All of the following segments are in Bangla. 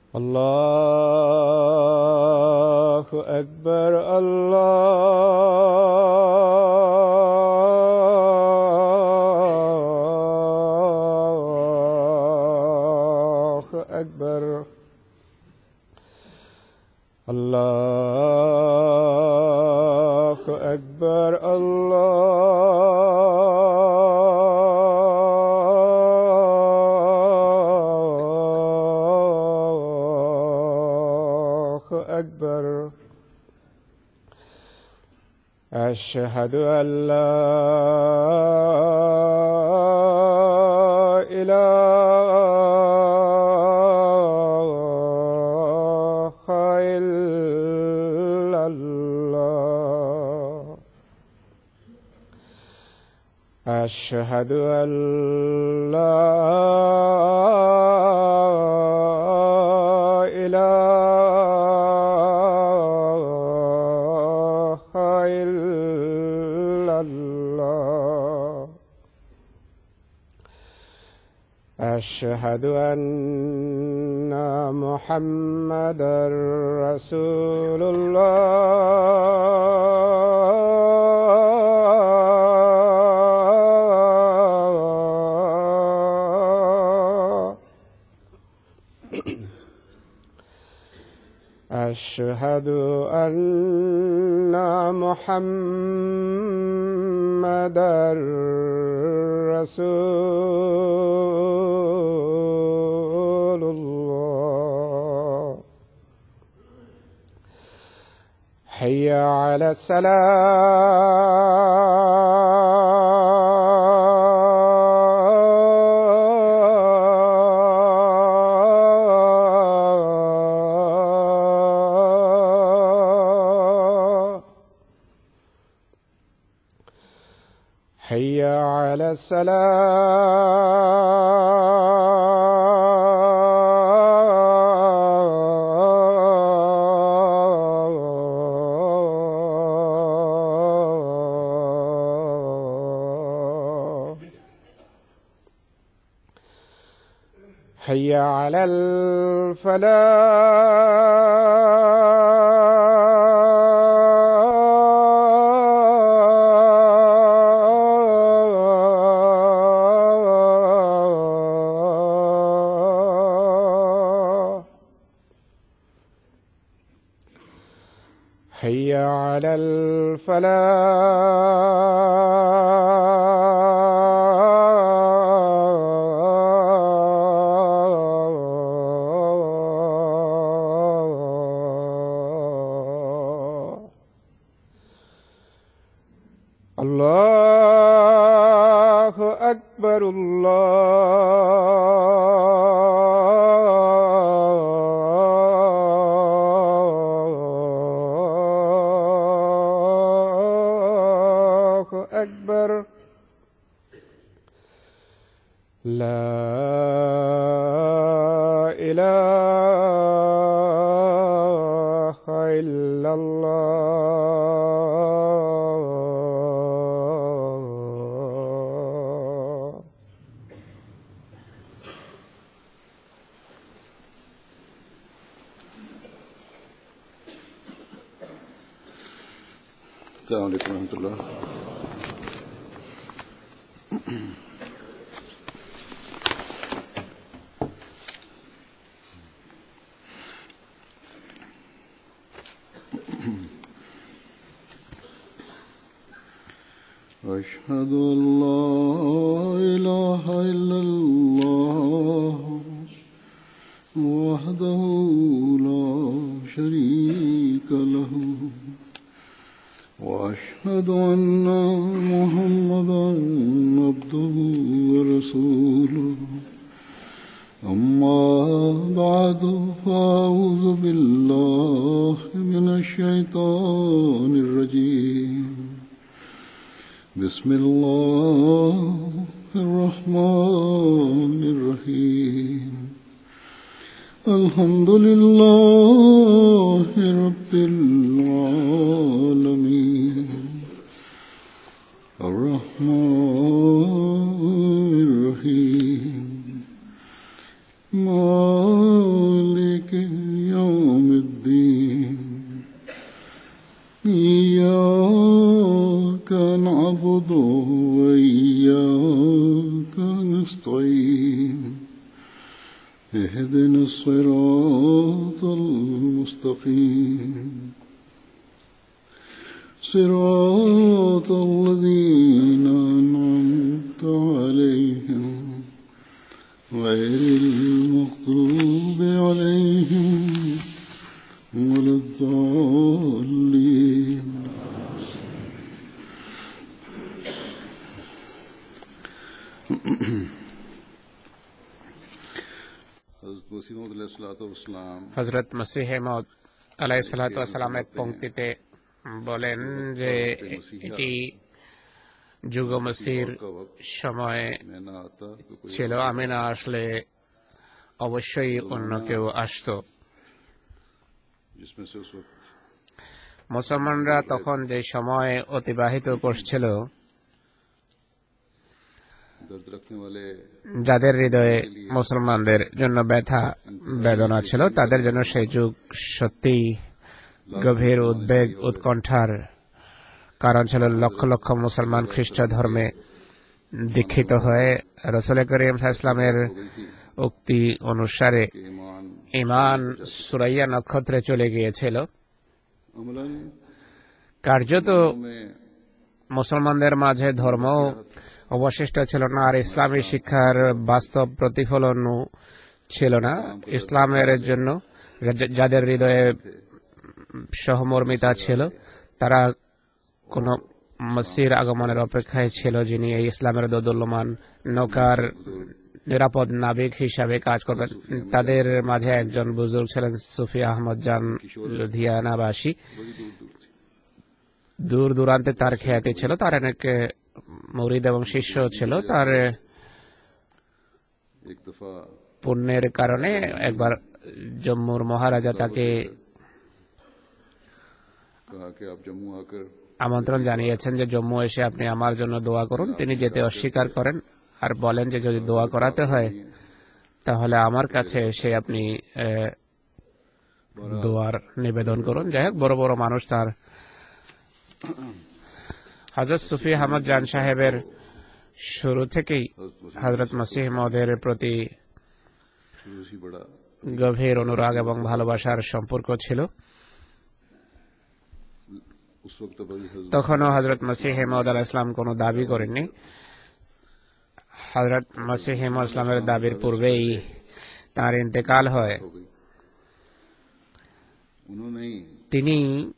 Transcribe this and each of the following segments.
الله أكبر الله أكبر الله أكبر الله أكبر. أشهد أن لا إله إلا الله. أشهد أن لا إله إلا الله. أشهد أن محمدًا رسول الله. أشهد أن محمدًا رسول الله. حي على الصلاة. حي على الصلاة. حي على الفلاح. حي على الفلاح. الله أكبر الله أكبر. لا إله إلا الله. السلام عليكم ورحمة الله. أشهد أن لا إله إلا الله وحده لا شريك له وأشهد أن محمدًا عبده ورسوله. أما بعد فأعوذ بالله من الشيطان الرجيم. بسم الله الرحمن الرحيم. الحمد لله رب العالمين. الرحمن الرحيم. مالك اهدنا الصراط المستقيم صراط الذين أنعمت عليهم غير المغضوب عليهم ولا الضالين. হযরত মসিহ মাউদ আলাইহিস সালাতু ওয়াস সালাম এক পংক্তিতে বলেন যে এটি যুগ মসির সময় ছিল, আমি না আসলে অবশ্যই অন্য কেউ আসতো। মুসলমানরা তখন যে সময় অতিবাহিত করছিল, যাদের হৃদয়ে মুসলমানদের জন্য ব্যথা বেদনা ছিল, তাদের জন্য সেই যুগ সত্যি গভীর উদ্বেগ উৎকণ্ঠার কারণ ছিল। লক্ষ লক্ষ মুসলমান খ্রিস্ট ধর্মে দীক্ষিত হয়ে রাসূল করিম সাল্লাল্লাহু আলাইহি ওয়াসাল্লামের উক্তি অনুসারে ঈমান সুরাইয়া নক্ষত্রে চলে গিয়েছিল। কার্যত মুসলমানদের মাঝে ধর্ম অবশিষ্ট ছিল না, আর ইসলামী শিক্ষার বাস্তব প্রতিফলন ছিল না। ইসলামের জন্য যাদের হৃদয়ে সহমর্মিতা ছিল, তারা কোন মসির আগমনের অপেক্ষায় ছিল, যিনি এই ইসলামের দোদুল্যমান নৌকার নিরাপদ নাবিক হিসাবে কাজ করবেন। তাদের মাঝে একজন বুজুর্গ ছিলেন সুফি আহমদ জান লুধিয়ানাবাসী। দূর দূরান্তে তার খ্যাতি ছিল, তার অনেক মুরিদ এবং শিষ্য ছিল। তার পুণ্যের কারণে একবার জম্মুর মহারাজা তাকে আমন্ত্রণ জানিয়েছেন যে জম্মু এসে আপনি আমার জন্য দোয়া করুন। তিনি যেতে অস্বীকার করেন আর বলেন যে যদি দোয়া করাতে হয় তাহলে আমার কাছে এসে আপনি দোয়ার নিবেদন করুন। যাই হোক, বড় বড় মানুষ তার হযরত সুফি আহমদ জান সাহেবের শুরু থেকেই হযরত মসিহ মাউদের প্রতি গভীর অনুরাগ এবং ভালোবাসার সম্পর্ক ছিল। তখনও হযরত মসিহ মাউদ আলাইহিস সালাম কোনো দাবি করেননি। হযরত মসিহ মাউদ ইসলামের দাবির পূর্বেই তার ইন্তেকাল হয়। তিনি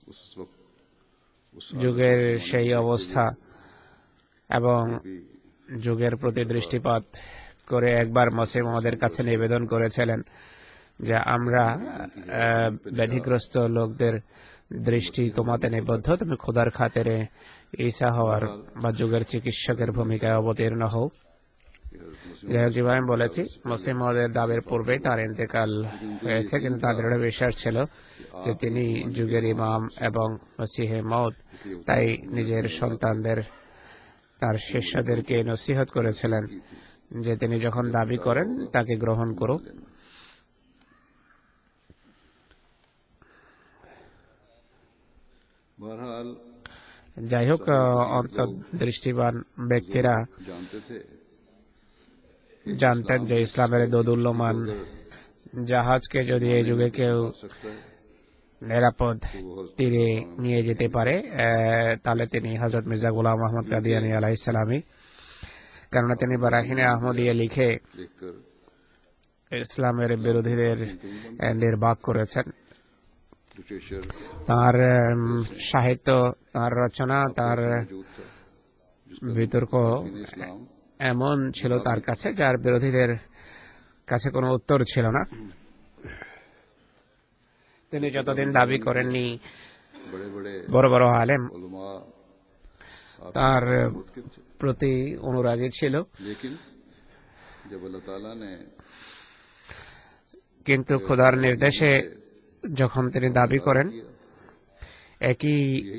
যুগের সেই অবস্থা এবং যুগের প্রতি দৃষ্টিপাত করে একবার মসিহ মাউদের কাছে নিবেদন করেছিলেন যে আমরা ব্যাধিগ্রস্ত লোকদের দৃষ্টি তোমাতে নিবদ্ধ, তুমি খোদার খাতিরে ঈসা হওয়ার বা যুগের চিকিৎসকের ভূমিকায় অবতীর্ণ হও। যেভাবে বলেছি, মসিহ মাউদের দাবির পূর্বেই তার ইন্তেকাল হয়েছে, কিন্তু তাদের বিশ্বাস ছিল যে তিনি যুগের ইমাম এবং মসিহ মাউদ। তাই নিজের সন্তানদের, তার শিষ্যদেরকে নসিহত করেছিলেন যে তিনি যখন দাবি করেন তাকে গ্রহণ করো। যাই হোক, অন্তর্দৃষ্টিবান ব্যক্তিরা জানতেন যে ইসলামের দোদুল্যমান জাহাজকে যদি এই যুগে কেউ নিরাপদ তীরে নিয়ে যেতে পারে তাহলে তিনি হযরত মির্জা গোলাম আহমদ কাদিয়ানী আলাইহিস সালামই। কেননা তিনি বারাহিনে আহমদিয়া লিখে ইসলামের বিরোধীদের নির্বাক করেছেন। তার সাহিত্য, তার রচনা, তার বিতর্ক এমন ছিল তার কাছে যার বিরোধীদের কাছে কোনো উত্তর ছিল না। তিনি যতদিন দাবি করেননি বড় বড় আলেম তার প্রতি অনুরাগী ছিল, কিন্তু খোদার নির্দেশে যখন তিনি দাবি করেন, একই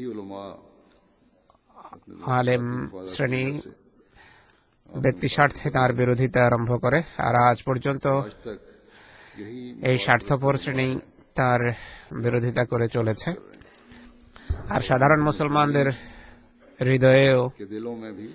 আলেম শ্রেণী ব্যক্তি স্বার্থে তার বিরোধিতা আরম্ভ করে। আর আজ পর্যন্ত এই স্বার্থপর শ্রেণী তার বিরোধিতা করে চলেছে। আর সাধারণ মুসলমানদের হৃদয়েও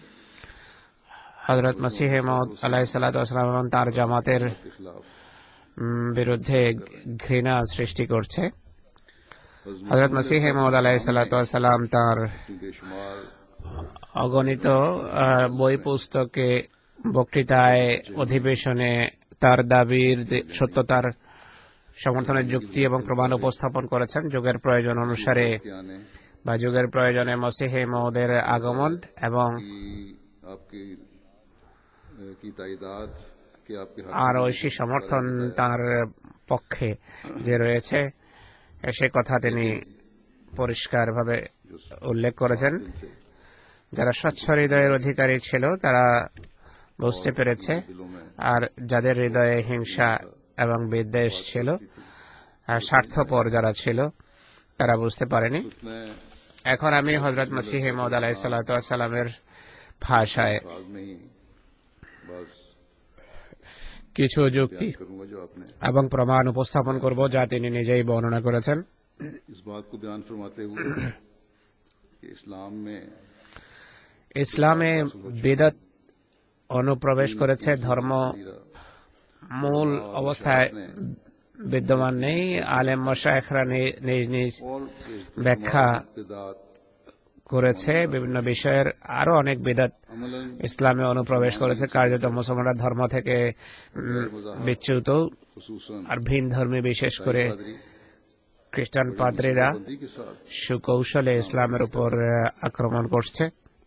হযরত মসিহ মাউদ আলাইহিস সালাতু ওয়াস সালাম এবং তার জামাতের বিরুদ্ধে ঘৃণা সৃষ্টি করছে। হযরত মসিহ মাউদ আলাইহিস সালাতু ওয়াস সালাম তার क्योंकि शुमार অগণিত বই পুস্তকে, বক্তৃতায়, অধিবেশনে তার দাবির সত্যতার সমর্থনের যুক্তি এবং প্রমাণ উপস্থাপন করেছেন। যুগের প্রয়োজন অনুসারে के आने বা যুগের প্রয়োজনে মসিহ মাউদের আগমন এবং की आपकी की ताइदाद कि आपके हक আর में ঐশী সমর্থন তার পক্ষে যে রয়েছে সে কথা তিনি পরিষ্কারভাবে উল্লেখ করেছেন। दिल से যারা স্বচ্ছ হৃদয়ের অধিকারী ছিল তারা বুঝতে পেরেছে, दिलों में আর যাদের হৃদয়ে হিংসা এবং বিদ্বেষ ছিল আর স্বার্থপর যারা ছিল তারা বুঝতে পারেনি। उसमें এখন আমি হযরত মসিহ মাউদ আলাইহিস সালাতু ওয়াস সালামের ভাষায় अल्फाज में ही बस কিছু যুক্তি करूंगा जो आपने এবং প্রমাণ উপস্থাপন করব যা তিনি নিজেই বর্ণনা করেছেন। इस बात को बयान फरमाते हुए कि इस्लाम में ইসলামে বিদআত অনুপ্রবেশ করেছে, ধর্ম মূল অবস্থায় বিদ্যমান নেই। আলেম মাশায়েখরা নিজ নিজ और ব্যাখ্যা बिदात করেছে। বিভিন্ন বিষয়ের আরো অনেক বিদআত अमलन ইসলামে অনুপ্রবেশ করেছে। কার্যত মুসলমানরা ধর্ম থেকে বিচ্যুত, खुसूसन আর ভিন ধর্মী বিশেষ করে पादरी খ্রিস্টান পাদ্রীরা बंदी के साथ সুকৌশলে ইসলামের উপর আক্রমণ করছে।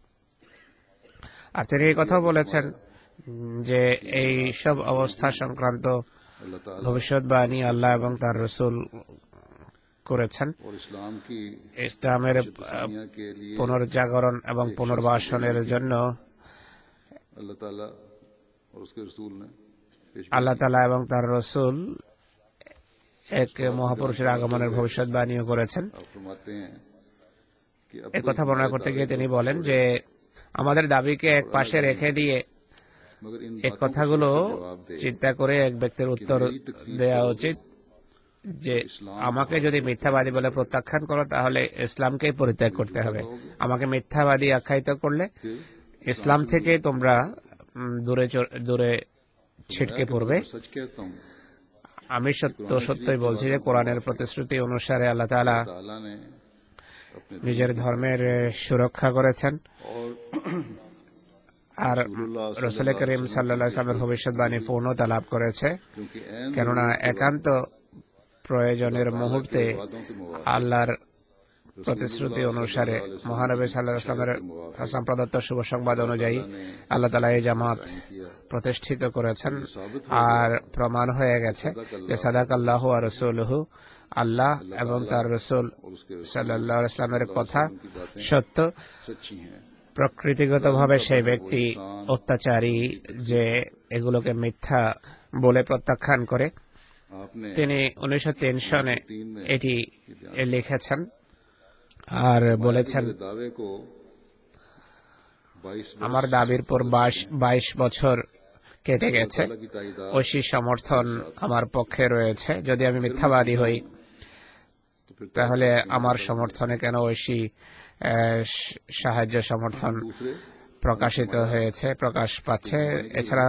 আর তিনি এই কথা বলেছেন যে এই সব অবস্থা সংক্রান্ত अल्लाह ताला ভবিষ্যৎবাণী আল্লাহ এবং তার রাসূল করেছেন। और इस्लाम की ইসলামের दुनिया के लिए পুনর্জাগরণ এবং পুনর্বাসনের জন্য अल्लाह ताला और उसके रसूल ने पेश আল্লাহ তাআলা এবং তার রাসূল এক মহাপুরুষের আগমনের ভবিষ্যৎবাণীও করেছেন। आप फरमाते हैं कि अब এই কথা বর্ণনা করতে গিয়ে তিনি বলেন যে আমাদের দাবিকে এক পাশে রেখে দিয়ে मगर इन এই কথাগুলো जवाब दे চিন্তা করে এক ব্যক্তির উত্তর দেওয়া উচিত যে আমাকে যদি মিথ্যাবাদী বলে প্রত্যাখ্যান করো তাহলে ইসলামকেই পরিত্যাগ করতে হবে। আমাকে মিথ্যাবাদী আখ্যায়িত করলে ইসলাম থেকে তোমরা দূরে ছিটকে পড়বে। सच कहता हूँ আমি সত্যই বলছি যে কোরআনের প্রতিশ্রুতি অনুসারে আল্লাহ তাআলা ताला ने अपने নিজের ধর্মের সুরক্ষা করেছেন और আর রাসূল করিম সাল্লাল্লাহু আলাইহি ওয়াসাল্লামের ভবিষ্যৎবাণী পূর্ণতা লাভ করেছে। क्योंकि ऐन কেননা একান্ত প্রয়োজনের মুহূর্তে আল্লাহর প্রতিশ্রুতি অনুসারে মহানবী সাল্লাল্লাহু আলাইহি ওয়াসাল্লামের হাসান প্রদত্ত শুভ সংবাদ অনুযায়ী আল্লাহ তাআলা এই জামাত প্রতিষ্ঠিত করেছেন। আর প্রমাণ হয়ে গেছে যে সাদাকাল্লাহু ওয়া রাসূলুহু, আল্লাহ এবং তার রাসূল সাল্লাল্লাহু আলাইহি ওয়াসাল্লামের কথা সত্য। सच्ची हैं। প্রকৃতিগতভাবে সেই ব্যক্তি অত্যাচারী যে এগুলোকে মিথ্যা বলে প্রত্যাখ্যান করে। आपने তিনি 1903 সনে এটি লিখেছেন আর বলেছেন मेरे दावे को 22 আমার দাবির পর 22 বছর কেটে গেছে। की ताइदाद ঐশী সমর্থন আমার পক্ষে রয়েছে। যদি আমি মিথ্যাবাদী হই तो फिर তাহলে আমার সমর্থনে কেন ঐশী সাহায্য সমর্থন दूसरे প্রকাশিত হয়েছে, প্রকাশ পাচ্ছে। এছাড়া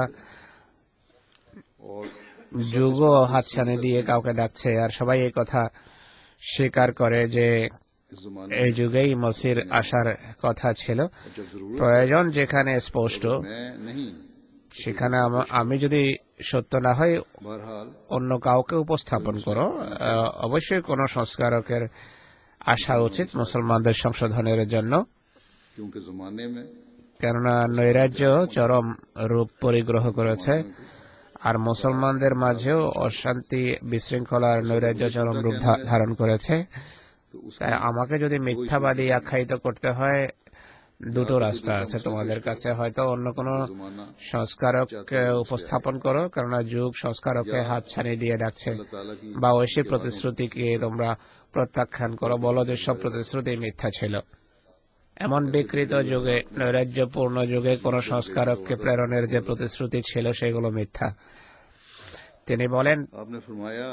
और যুগও হাতছানি দিয়ে কাউকে ডাকছে, আর সবাই এই কথা স্বীকার করে যে इस जमाने এই যুগেই মসির আসার কথা ছিল। में जब जरूरत প্রয়োজন যেখানে স্পষ্ট मैं नहीं, সেখানে আমি যদি সত্য না হয় बहरहाल অন্য কাউকে উপস্থাপন করো। অবশ্যই কোন সংস্কারকের আসা উচিত মুসলমানদের সংশোধনের জন্য, क्योंकि जमाने में কেননা নৈরাজ্য চরম রূপ পরিগ্রহ করেছে আর মুসলমানদের মাঝেও অশান্তি, বিশৃঙ্খলার নৈরাজ্য চরম রূপ ধারণ করেছে। तो उस তাই আমাকে যদি মিথ্যাবাদী আখ্যায়িত করতে হয় দুটো রাস্তা আছে তোমাদের কাছে। হয়তো অন্য কোনো जमाना সংস্কারক উপস্থাপন করো, কেননা যুগ সংস্কারককে হাত ছানিয়ে দিয়ে ডাকছে, अल्लाह ताला की বা ঐশী প্রতিশ্রুতিকে তোমরা প্রত্যাখ্যান করো, বলো যে সব প্রতিশ্রুতি মিথ্যা ছিল। এমন বিকৃত যুগে, নৈরাজ্যপূর্ণ যুগে কোন সংস্কারককে প্রেরণের যে প্রতিশ্রুতি ছিল সেগুলো মিথ্যা। তিনি বলেন आपने फरमाया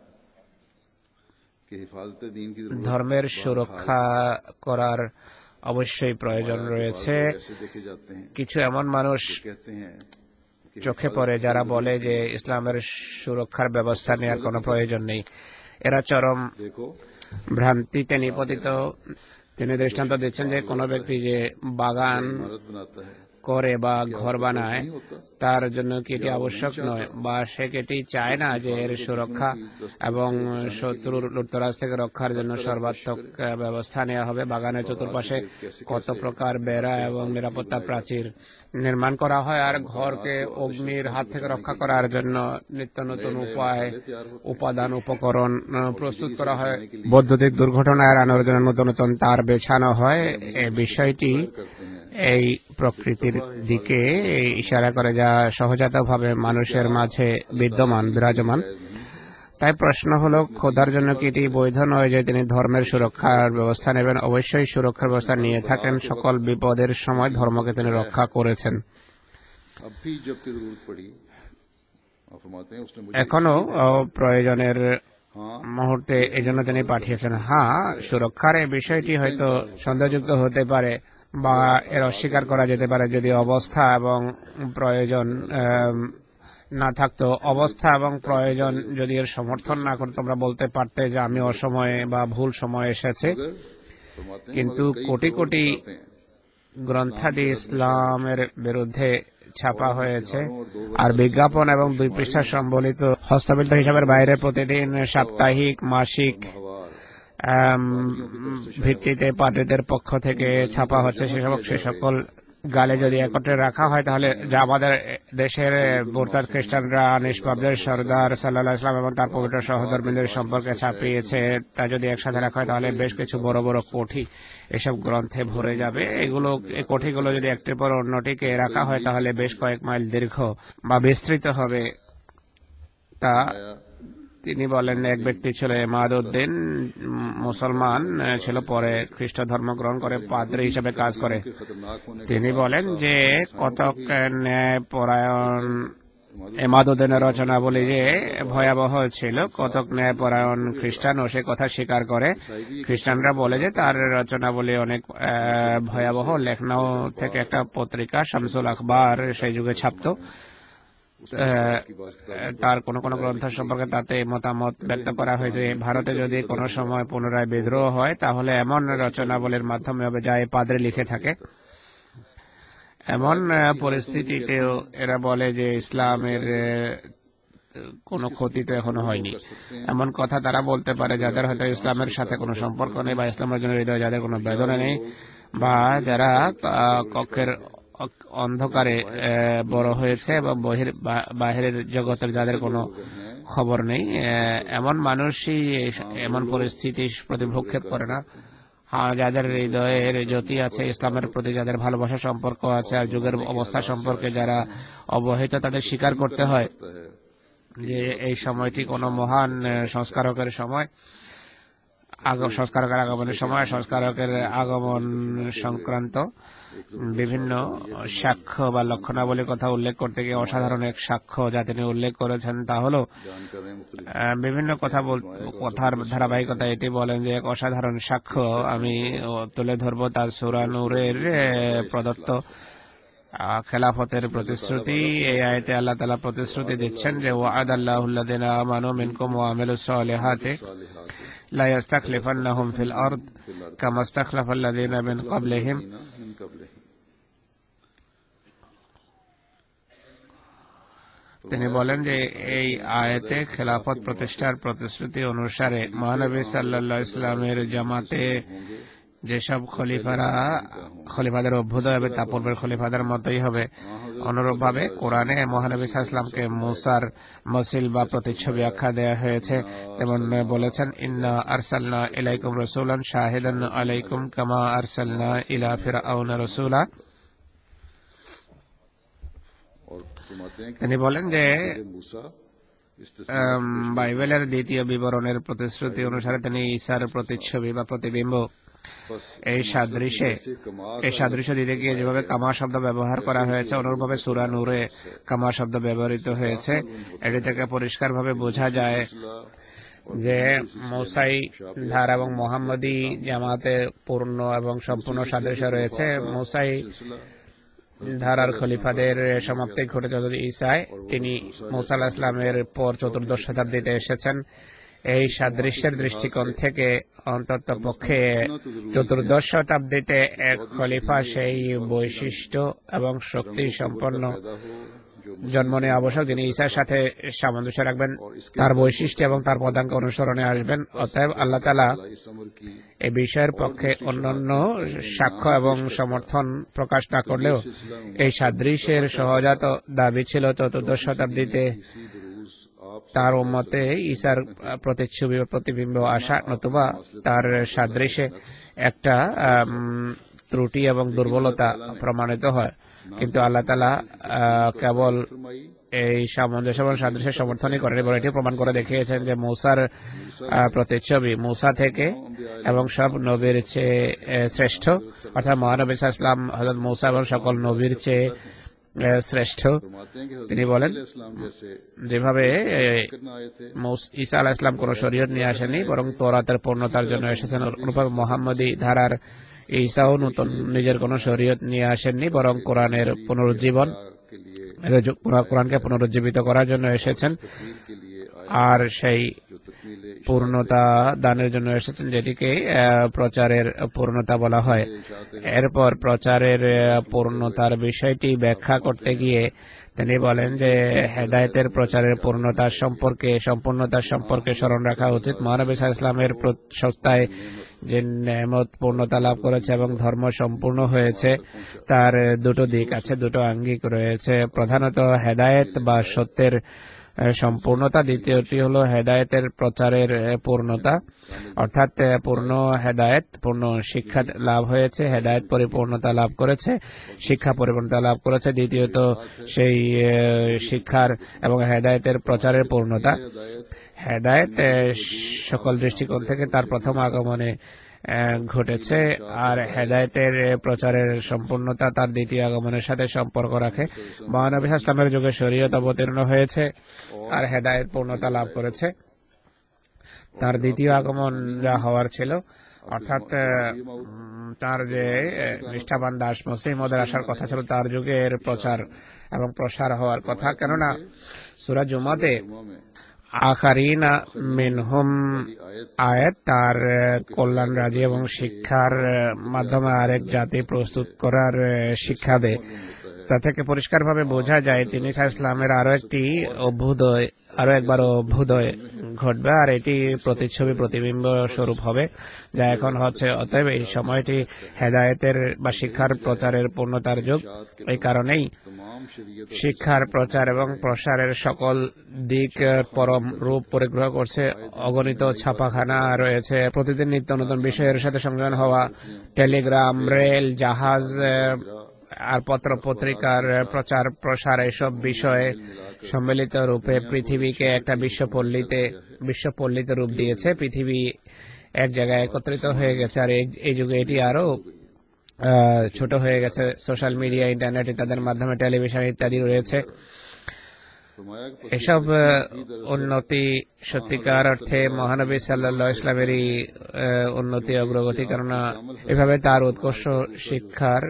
कि हिफाजत दीन की जरूरत ধর্মের সুরক্ষা করার অবশ্যই প্রয়োজন রয়েছে। ऐसे देखे जाते हैं কিছু এমন মানুষ कहते हैं চোখে পড়ে যারা বলে যে ইসলামের সুরক্ষার ব্যবস্থা নেওয়ার কোনো প্রয়োজন নেই। এরা চরম देखो ভ্রান্তিতে নিপতিত। তিনি দৃষ্টান্ত দিচ্ছেন যে কোনো ব্যক্তি যে বাগান इमारत बनाता है করে বা ঘর বানায় नहीं होता তার জন্য কি এটি আবশ্যক নয়, বা সে কি এটি চায় না যে এর সুরক্ষা এবং শত্রুর লুটতরাজ থেকে রক্ষার জন্য সর্বাত্মক ব্যবস্থা নেওয়া হবে। বাগানের চতুর্পাশে কত প্রকার বেড়া এবং নিরাপত্তা প্রাচীর নির্মাণ করা হয়, আর ঘরকে অগ্নির হাত থেকে রক্ষা করার জন্য নিত্য নতুন উপায় উপাদান উপকরণ প্রস্তুত করা হয়। বৈদ্যুতিক দুর্ঘটনা এড়ানোর জন্য নতুন নতুন তার বেছানো হয়। এই বিষয়টি এই প্রকৃতির দিকে ইশারা করে যা সহজাতভাবে মানুষের মাঝে বিদ্যমান বিরাজমান। তাই প্রশ্ন হলো, খোদার জন্য কি এটি বৈধ নয় যে তিনি ধর্মের সুরক্ষার ব্যবস্থা নেবেন? অবশ্যই সুরক্ষার ব্যবস্থা নিয়ে থাকেন। সকল বিপদের সময় ধর্মকে তিনি রক্ষা করেছেন। अब भी जब की जरूरत पड़ी आप फरमाते हैं उसने मुझे এখনো প্রয়োজনের हाँ মুহূর্তে এজন্য তিনি পাঠিয়েছেন। হ্যাঁ, সুরক্ষার এই বিষয়টি হয়তো সন্দেহযুক্ত হতে পারে বা এর অস্বীকার করা যেতে পারে যদি অবস্থা এবং প্রয়োজন না থাকতো। অবস্থা এবং প্রয়োজন যদি এর সমর্থন না করতো তোমরা বলতে পারতে যে আমি অসময়ে বা ভুল সময় এসেছে। मगर फरमाते हैं কিন্তু मगर कई কোটি करोड़ কোটি किताबें গ্রন্থাদি ইসলামের বিরুদ্ধে ছাপা হয়েছে, আর বিজ্ঞাপন এবং 2 পৃষ্ঠা সম্বলিত হস্তবিত্ত হিসাবের বাইরে প্রতিদিন সাপ্তাহিক মাসিক माहवार ভিত্তিতে পাদ্রীদের পক্ষ থেকে ছাপা হচ্ছে। সে সকল গালে যদি একত্রে রাখা হয় তাহলে যা আমাদের দেশের মোরতাদ খ্রিস্টানরা নিষ্পাপদের সর্দার সাল্লাল্লাহু আলাইহি ওয়াসাল্লাম এবং তার পবিত্র সহধর্মীদের সম্পর্কে ছাপিয়েছে, তা যদি একসাথে রাখা হয় তাহলে বেশ কিছু বড় বড় কোঠি এসব গ্রন্থে ভরে যাবে। এই কোঠিগুলো যদি একটির পর অন্যটিকে রাখা হয় তাহলে বেশ কয়েক মাইল দীর্ঘ বা বিস্তৃত হবে। তা তিনি বলেন, এক ব্যক্তি ছিল ইমাদউদ্দিন, মুসলমান ছিল, পরে খ্রিস্ট ধর্ম গ্রহণ করে পাদ্রী হিসেবে কাজ করে। তিনি বলেন যে কতক ন্যায়পরায়ণ ইমাদউদ্দিনের রচনাবলী যে ভয়াবহ ছিল, কতক ন্যায়পরায়ণ খ্রিস্টানও সে কথা স্বীকার করে। খ্রিস্টানরা বলে যে তার রচনাবলী অনেক ভয়াবহ। লখনৌ থেকে একটা পত্রিকা শামসুল আখবার সেই যুগে ছাপতো। তার কোন কোন গ্রন্থ সম্পর্কে তাতে মতামত ব্যক্ত করা হয়েছে, ভারতে যদি কোনো সময় পুনরায় বিদ্রোহ হয় তাহলে এমন রচনাবলীর মাধ্যমে হবে যা এই পাদ্রী লিখে থাকে। এমন পরিস্থিতিতেও এরা বলে যে ইসলামের কোনো ক্ষতি তো এখনো হয়নি। এমন কথা তারা বলতে পারে যাদের হয়তো ইসলামের সাথে কোনো সম্পর্ক নেই বা ইসলামের জন্য হৃদয়ে যাদের কোনো বেদনা নেই, বা যারা কক্ষের অন্ধকারে বড় হয়েছে এবং বাহিরের জগতের যাদের কোনো খবর নেই। এমন মানুষই এমন পরিস্থিতি প্রতি ভ্রুক্ষেপ করে না। হ্যাঁ, যাদের হৃদয়ের জ্যোতি আছে, ইসলামের প্রতি যাদের ভালোবাসা সম্পর্ক আছে, আর যুগের অবস্থা সম্পর্কে যারা অবহিত, তাদের স্বীকার করতে হয় যে এই সময়টি কোনো মহান সংস্কারকের সময়, সংস্কারকের আগমনের সময়, সংস্কারকের আগমন সংক্রান্ত বিভিন্ন সাক্ষ্য বা লক্ষণাবলীর কথা উল্লেখ করতে গিয়ে অসাধারণ এক সাক্ষ্য যা তিনি উল্লেখ করেছেন তা হল বিভিন্ন কথার ধারাবাহিকতা। এটি বলেন যে এক অসাধারণ সাক্ষ্য আমি তুলে ধরবো, তার সূরা নূরের প্রদত্ত খেলাফতের প্রতিশ্রুতি। এই আয়াতে আল্লাহ তাআলা প্রতিশ্রুতি দিচ্ছেন যে ওয়া'আদাল্লাহুল্লাযিনা আমানু মিনকুম ওয়া আমিলুস সালিহাতি লা ইস্তাখলিফান্নাহুম ফিল আরদ কামা ইস্তাখলাফাল্লাযিনা মিন ক্বাবলিহিম। তিনি বলেন যে এই আয়াতে খেলাফত প্রতিষ্ঠার প্রতিশ্রুতি অনুসারে মহানবী সাল্লাল্লাহু আলাইহি ওয়াসাল্লামের জামাতে যেসব খলিফাদের অভ্যুদয় হবে তা পূর্বের খলিফাদের মতোই হবে। অনুরূপভাবে কোরআনে মহানবী সাল্লাল্লাহু আলাইহি ওয়াসাল্লামকে মুসার মসিল বা প্রতিচ্ছবি আখ্যা দেওয়া হয়েছে। যেমন বলেছেন, ইন্না আরসালনা ইলাইকুম রাসূলান শাহিদান আলাইকুম কামা আরসালনা ইলা ফিরআউনা রাসূলা। তিনি বলেন যে বাইবেলের দ্বিতীয় বিবরণের প্রতিশ্রুতি অনুসারে তিনি ঈসার প্রতিচ্ছবি বা প্রতিবিম্ব। এই সাদৃশ্য দিতে গিয়ে যেভাবে কামা শব্দ ব্যবহার করা হয়েছে, অনুরূপভাবে সূরা নূরে কামা শব্দ ব্যবহৃত হয়েছে। এটি থেকে পরিষ্কারভাবে বোঝা যায় যে মুসাই ধারা এবং মুহাম্মদী জামাতে পূর্ণ এবং সম্পূর্ণ সাদৃশ্য রয়েছে। মুসাই ধারার খলিফাদের সমাপ্তি ঘটেছে হযরত ঈসায়। তিনি মূসা আলাইহিস সালামের পর 14 শতাব্দীতে এসেছেন। এই সাদৃশ্যের দৃষ্টিকোণ থেকে অন্তত পক্ষে 14 শতাব্দীতে এক খলিফা সেই বৈশিষ্ট্য এবং শক্তি সম্পন্ন জন্ম নেওয়া আবশ্যক, যিনি ঈসার সাথে সামঞ্জস্য রাখবেন, তার বৈশিষ্ট্য এবং তার পদাঙ্ক অনুসরণে আসবেন। অতএব আল্লাহ তাআলা এই বিষয়ের পক্ষে অন্যান্য সাক্ষ্য এবং সমর্থন প্রকাশ না করলেও এই সাদৃশ্যের সহজাত দাবি ছিল 14 শতাব্দীতে তার উম্মতে ঈসার প্রতিচ্ছবি বা প্রতিবিম্ব আসা, নতুবা তার সাদৃশ্যে একটা ত্রুটি এবং দুর্বলতা প্রমাণিত হয়। কিন্তু আল্লাহ তাআলা কেবল এই সামঞ্জস্য এবং সাদৃশ্যের সমর্থনই করেন, এবং এটি প্রমাণ করে দেখিয়েছেন যে মূসার প্রতিচ্ছবি মূসা থেকে এবং সব নবীর চেয়ে শ্রেষ্ঠ, অর্থাৎ মহানবী সাল্লাল্লাহু আলাইহি ওয়াসাল্লাম হযরত মূসা এবং সকল নবীর চেয়ে শ্রেষ্ঠ। তিনি বলেন, যেভাবে ঈসা আলাইহিস সালাম কোন শরীয়ত নিয়ে আসেননি, বরং তওরাতের পূর্ণতার জন্য এসেছেন, অনুরূপভাবে মুহাম্মদী ধারার ঈসাও নতুন নিজের কোন শরীয়ত নিয়ে আসেননি, বরং কোরআনের পুনরুজ্জীবন, কোরআনকে পুনরুজ্জীবিত করার জন্য এসেছেন আর সেই পূর্ণতা দানের জন্য এসেছেন, যেটিকে প্রচারের পূর্ণতা বলা হয়। এরপর প্রচারের পূর্ণতার বিষয়টি ব্যাখ্যা করতে গিয়ে তিনি বলেন যে হেদায়েতের প্রচারের সম্পূর্ণতার সম্পর্কে স্মরণ রাখা উচিত। মহানবী সাল্লাল্লাহু আলাইহি ওয়াসাল্লামের সত্তায় যে নেয়ামত পূর্ণতা লাভ করেছে এবং ধর্ম সম্পূর্ণ হয়েছে, তার দুটো দিক আছে, দুটো আঙ্গিক রয়েছে। প্রধানত হেদায়েত বা সত্যের সম্পূর্ণতা, দ্বিতীয়টি হল হেদায়েতের প্রচারের পূর্ণতা, অর্থাৎ পূর্ণ হেদায়েত, পূর্ণ শিক্ষা লাভ হয়েছে, হেদায়েত পরিপূর্ণতা লাভ করেছে, শিক্ষা পরিপূর্ণতা লাভ করেছে। দ্বিতীয়ত সেই শিক্ষার এবং হেদায়েতের প্রচারের পূর্ণতা। হেদায়েত সকল দৃষ্টিকোণ থেকে তার প্রথম আগমনে ঘটেছে, আর হেদায়েতের প্রচারের সম্পূর্ণতা তার দ্বিতীয় আগমনের সাথে সম্পর্ক রাখে। মহানবী সাল্লাল্লাহু আলাইহি ওয়াসাল্লামের যুগে শরীয়ত অবতীর্ণ হয়েছে আর হেদায়েত পূর্ণতা লাভ করেছে। তার দ্বিতীয় আগমন যা হওয়ার ছিল, অর্থাৎ তার যে নিষ্ঠাবান দাস মসিহ মওউদ আসার কথা ছিল, তার যুগের প্রচার এবং প্রসার হওয়ার কথা। কেননা সূরা জুমাতে আখারিনা মিনহুম আয়াত তার কল্যাণ রাজি এবং শিক্ষার মাধ্যমে আরেক জাতি প্রস্তুত করার শিক্ষা দেয়। তা থেকে পরিষ্কারভাবে বোঝা যায় তিনি ইসলামের আরো একবার অভ্যুদয় ঘটবে, আর এটি প্রতিচ্ছবি প্রতিবিম্ব স্বরূপ হবে, যা এখন হচ্ছে। অতএব এই সময়টি হেদায়েতের বা শিক্ষার প্রচারের পূর্ণতার যুগ। এই কারণেই শিক্ষার প্রচার এবং প্রসারের সকল দিক পরম রূপ পরিগ্রহ করছে। অগণিত ছাপাখানা রয়েছে, প্রতিদিন নিত্য নতুন বিষয়ের সাথে সংযোজন হওয়া, টেলিগ্রাম, রেল, জাহাজ আর পত্র পত্রিকার প্রচার প্রসার, এসব বিষয়ে সম্মিলিত রূপে পৃথিবীকে একটা বিশ্বপল্লীতে রূপ দিয়েছে। পৃথিবী এক জায়গায় একত্রিত হয়ে গেছে, আর এই যুগে এটি আরো ছোট হয়ে গেছে। সোশ্যাল মিডিয়া, ইন্টারনেট ইত্যাদির মাধ্যমে, টেলিভিশন ইত্যাদি রয়েছে। এসব উন্নতি সত্যিকার অর্থে মহানবী সাল্লাল্লাহু আলাইহি ওয়াসাল্লামেরই উন্নতি, অগ্রগতি। কেননা এভাবে তার উৎকর্ষ শিক্ষার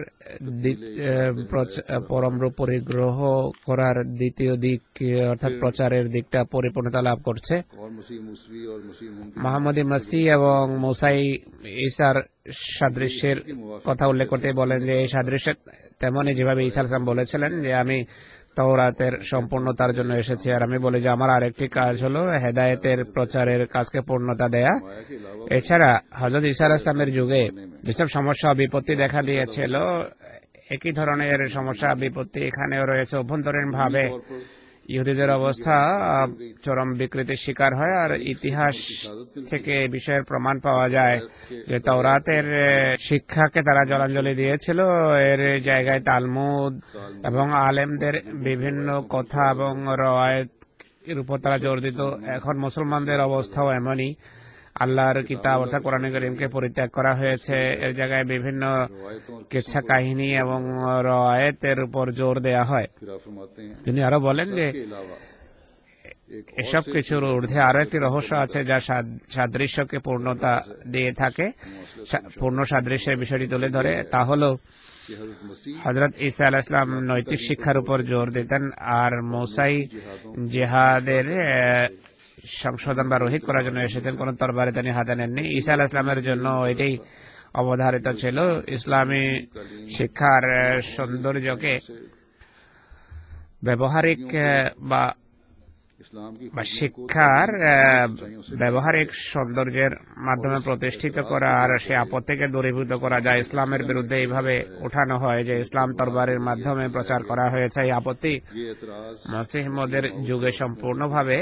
পরম রূপ পরিগ্রহ করার দ্বিতীয় দিক, অর্থাৎ প্রচারের দিকটা পরিপূর্ণতা লাভ করছে। মুহাম্মদী মসিহ এবং মুসাই ঈসার সাদৃশ্যের কথা উল্লেখ করতে বলেন যে এই সাদৃশ্য তেমনই যেভাবে ঈসা আলাইহিস সালাম বলেছিলেন যে আমি তাওরাতের সম্পূর্ণতার জন্য এসেছি, আর আমি বলি যে আমার আরেকটি কাজ হলো হেদায়েতের প্রচারের কাজকে পূর্ণতা দেয়া। এছাড়া হযরত ঈসা আলাইহিস সালামের যুগে যেসব সমস্যা বিপত্তি দেখা দিয়েছিল, একই ধরনের সমস্যা বিপত্তি এখানেও রয়েছে। অভ্যন্তরীণ ভাবে ইহুদিদের অবস্থা চরম বিকৃতির শিকার হয়, আর ইতিহাস থেকে এই বিষয়ের প্রমাণ পাওয়া যায় যে তাওরাতের শিক্ষাকে তারা জলাঞ্জলি দিয়েছিল। এর জায়গায় তালমুদ এবং আলেমদের বিভিন্ন কথা এবং রওয়ায়েতের উপর তারা জোর দিত। এখন মুসলমানদের অবস্থাও এমনই। আল্লাহর কিতাব অর্থাৎ কোরআন কারীমকে পরিত্যাগ করা হয়েছে, এর জায়গায় বিভিন্ন কিচ্ছা কাহিনী এবং রওয়ায়েতের উপর জোর দেয়া হয়। তিনি আরো বলেন যে এসব কিছুর ঊর্ধ্বে আরো একটি রহস্য আছে যা সাদৃশ্যকে পূর্ণতা দিয়ে থাকে, পূর্ণ সাদৃশ্যের বিষয়টি তুলে ধরে। তা হল कि हजरत मसीह হযরত ঈসা আলাইহিস সালাম নৈতিক শিক্ষার উপর জোর দিতেন, আর মূসাই জিহাদের সংশোধন বা রহিত করার জন্য এসেছেন, কোন তরবারি তিনি হাতে নেননি। ঈসা আলাইহিস সালামের জন্য এটাই অবধারিত ছিল। ইসলামী শিক্ষার সৌন্দর্যকে ব্যবহারিক বা इस्लाम की শিক্ষার ব্যবহারিক সৌন্দর্যের মাধ্যমে প্রতিষ্ঠিত করা আর সে আপত্তিকে দূরীভূত করা যায়। ইসলামের বিরুদ্ধে এইভাবে উঠানো হয় যে ইসলাম তরবারির মাধ্যমে প্রচার করা হয়েছে। এই আপত্তি ये एतराज মসিহ মওউদের যুগে সম্পূর্ণভাবে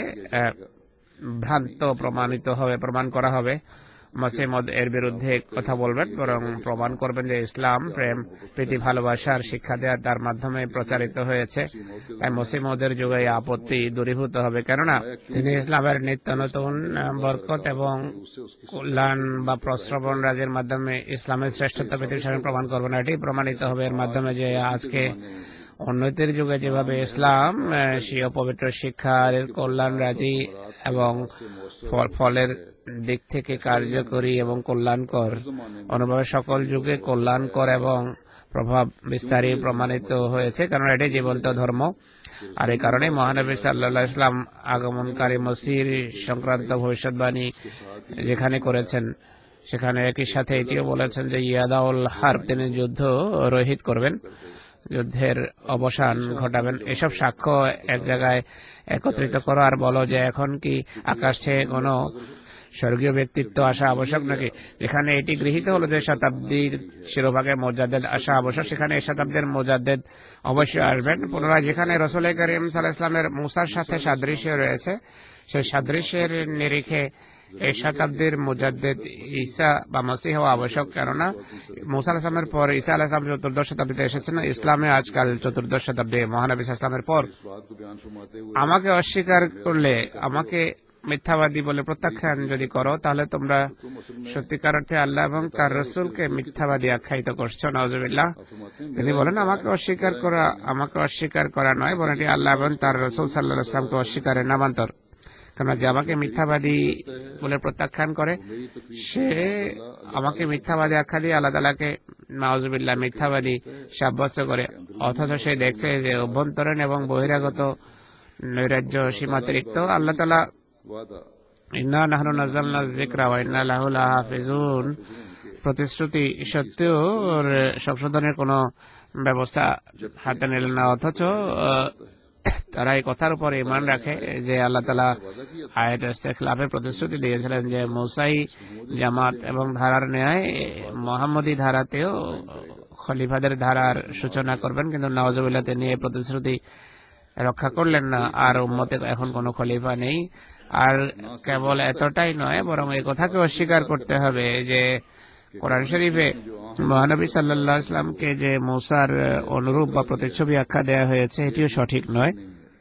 ভ্রান্ত প্রমাণ করা হবে। মসিহ মওউদ এর বিরুদ্ধে কথা বলবেন, বরং প্রমাণ করবেন যে ইসলাম প্রেম, প্রীতি, ভালোবাসার শিক্ষা দেওয়া তার মাধ্যমে প্রচারিত হয়েছে। তাই মসিহ মওউদের যুগে এই আপত্তি দূরীভূত হবে, কেননা তিনি ইসলামের নিত্য নতুন বরকত এবং কল্যাণ বা প্রশ্রবণ রাজের মাধ্যমে ইসলামের শ্রেষ্ঠত্ব পৃথিবীর সামনে প্রমাণ করবেন। এটি প্রমাণিত হবে এর মাধ্যমে যে আজকে উন্নতির যুগে যেভাবে ইসলাম স্বীয় পবিত্র শিক্ষার কল্যাণ রাজি এবং ফলের দিক থেকে কার্যকরী এবং কল্যাণকর, অনুভাবে সকল যুগে কল্যাণকর এবং প্রভাব বিস্তারী প্রমাণিত হয়েছে, কারণ এটি জীবন্ত ধর্ম। আর এই কারণে মহানবী সাল্লাল্লাহু আলাইহি ওয়াসাল্লাম আগমনকারী মসির সংক্রান্ত ভবিষ্যৎবাণী যেখানে করেছেন, সেখানে একই সাথে এটিও বলেছেন যে ইয়াদাউল হারব, তিনি যুদ্ধ রহিত করবেন, যুদ্ধের অবসান ঘটাবেন। এসব সাক্ষ্য এক জায়গায় একত্রিত করো আর বলো যে এখন কি আকাশ থেকে কোনো স্বর্গীয় ব্যক্তিত্ব আসা আবশ্যক নাকি? যেখানে এটি গৃহীত হলো যে শতাব্দীর শিরোভাগে মুজাদ্দেদ আসা আবশ্যক, সেখানে এই শতাব্দীর মুজাদ্দেদ অবশ্যই আসবেন পুনরায়। যেখানে রাসূল করিম সাল্লাল্লাহু আলাইহি ওয়াসাল্লামের মূসার সাথে সাদৃশ্য রয়েছে, সেই সাদৃশ্যের নিরিখে এই শতাব্দীর মুজাদ্দেদ ঈসা বা মসিহ হওয়া আবশ্যক, কেননা মূসা আলাইহিস সালামের পর ঈসা আলাইহিস সালাম চতুর্দশ শতাব্দীতে এসেছেন। ইসলামে আজকাল চতুর্দশ শতাব্দী, মহানবী সাল্লাল্লাহু আলাইহি ওয়াসাল্লামের পর। इस बात को बयान फरमाते हुए আমাকে অস্বীকার করলে, আমাকে মিথ্যাবাদী বলে প্রত্যাখ্যান যদি করো, তাহলে তোমরা সত্যিকার অর্থে আল্লাহ এবং তার রাসূলকে মিথ্যাবাদী আখ্যায়িত করছো। নাউজুবিল্লাহ। তিনি বলেন আমাকে অস্বীকার করা নয়, বরং এটি আল্লাহ এবং তার রাসূল সাল্লাল্লাহু আলাইহি ওয়াসাল্লামকে অস্বীকারের নামান্তর। কেননা যে আমাকে মিথ্যাবাদী বলে প্রত্যাখ্যান করে, সে আমাকে মিথ্যাবাদী আখ্যা দিয়ে আল্লাহ তাআলাকে নাউজুবিল্লাহ মিথ্যাবাদী সাব্যস্ত করে, অথচ সে দেখছে যে অভ্যন্তরীণ এবং বহিরাগত নৈরাজ্য সীমাতিরিক্ত। আল্লাহ তাআলা वादा ইন্না নাহনু নাযালনা যিকরা ওয়া ইন্না লাহু লাহাফিজুন প্রতিশ্রুতি সত্ত্বেও সংশোধনের কোনো ব্যবস্থা হাতে নিলেন না, অথচ তারা এই কথার উপর ঈমান রাখে যে আল্লাহ তাআলা আয়াত ইস্তিখলাফের প্রতিশ্রুতি দিয়েছিলেন যে মুসাই জামাত এবং ধারার ন্যায় মুহাম্মদী ধারাতেও খলিফাদের ধারার সূচনা করবেন, কিন্তু নাউজুবিল্লাহ তিনি এই প্রতিশ্রুতি রক্ষা করলেন না। আর উম্মতে এখন কোনো খলিফা নেই। আর কেবল এতটাই নয়, বরং এই কথাকে অস্বীকার করতে হবে যে কোরআন শরীফে মহানবী সাল্লাল্লাহু আলাইহি ওয়াসাল্লামকে যে মূসার অনুরূপ বা প্রতিচ্ছবি আখ্যা দেওয়া হয়েছে, এটিও সঠিক নয়।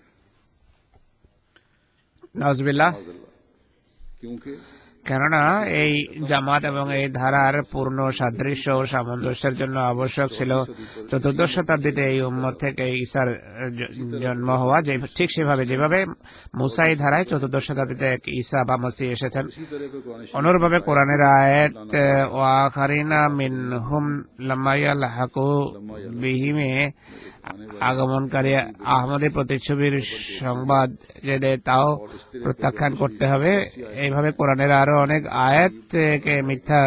নাউজুবিল্লাহ। क्योंकि কেননা এই জামাত এবং এই ধারার পূর্ণ সাদৃশ্য ও সামঞ্জস্যের জন্য আবশ্যক ছিল চতুর্দশ শতাব্দীতে এই উম্মত থেকে ঈসার জন্ম হওয়া, ঠিক সেভাবে যেভাবে মূসা এই ধারায় চতুর্দশ শতাব্দীতে এক ঈসা বা মসিহ এসেছেন। অনুরূপভাবে কোরআনের আয়াত ওয়া আখারিনা মিনহুম লাম্মা ইয়ালহাকু বিহিমে আগমনকারী আহমদী প্রতিচ্ছবির সংবাদ যে দেয়, তাও প্রত্যাখ্যান করতে হবে। এইভাবে কোরআনের আরো অনেক আয়াতকে মিথ্যা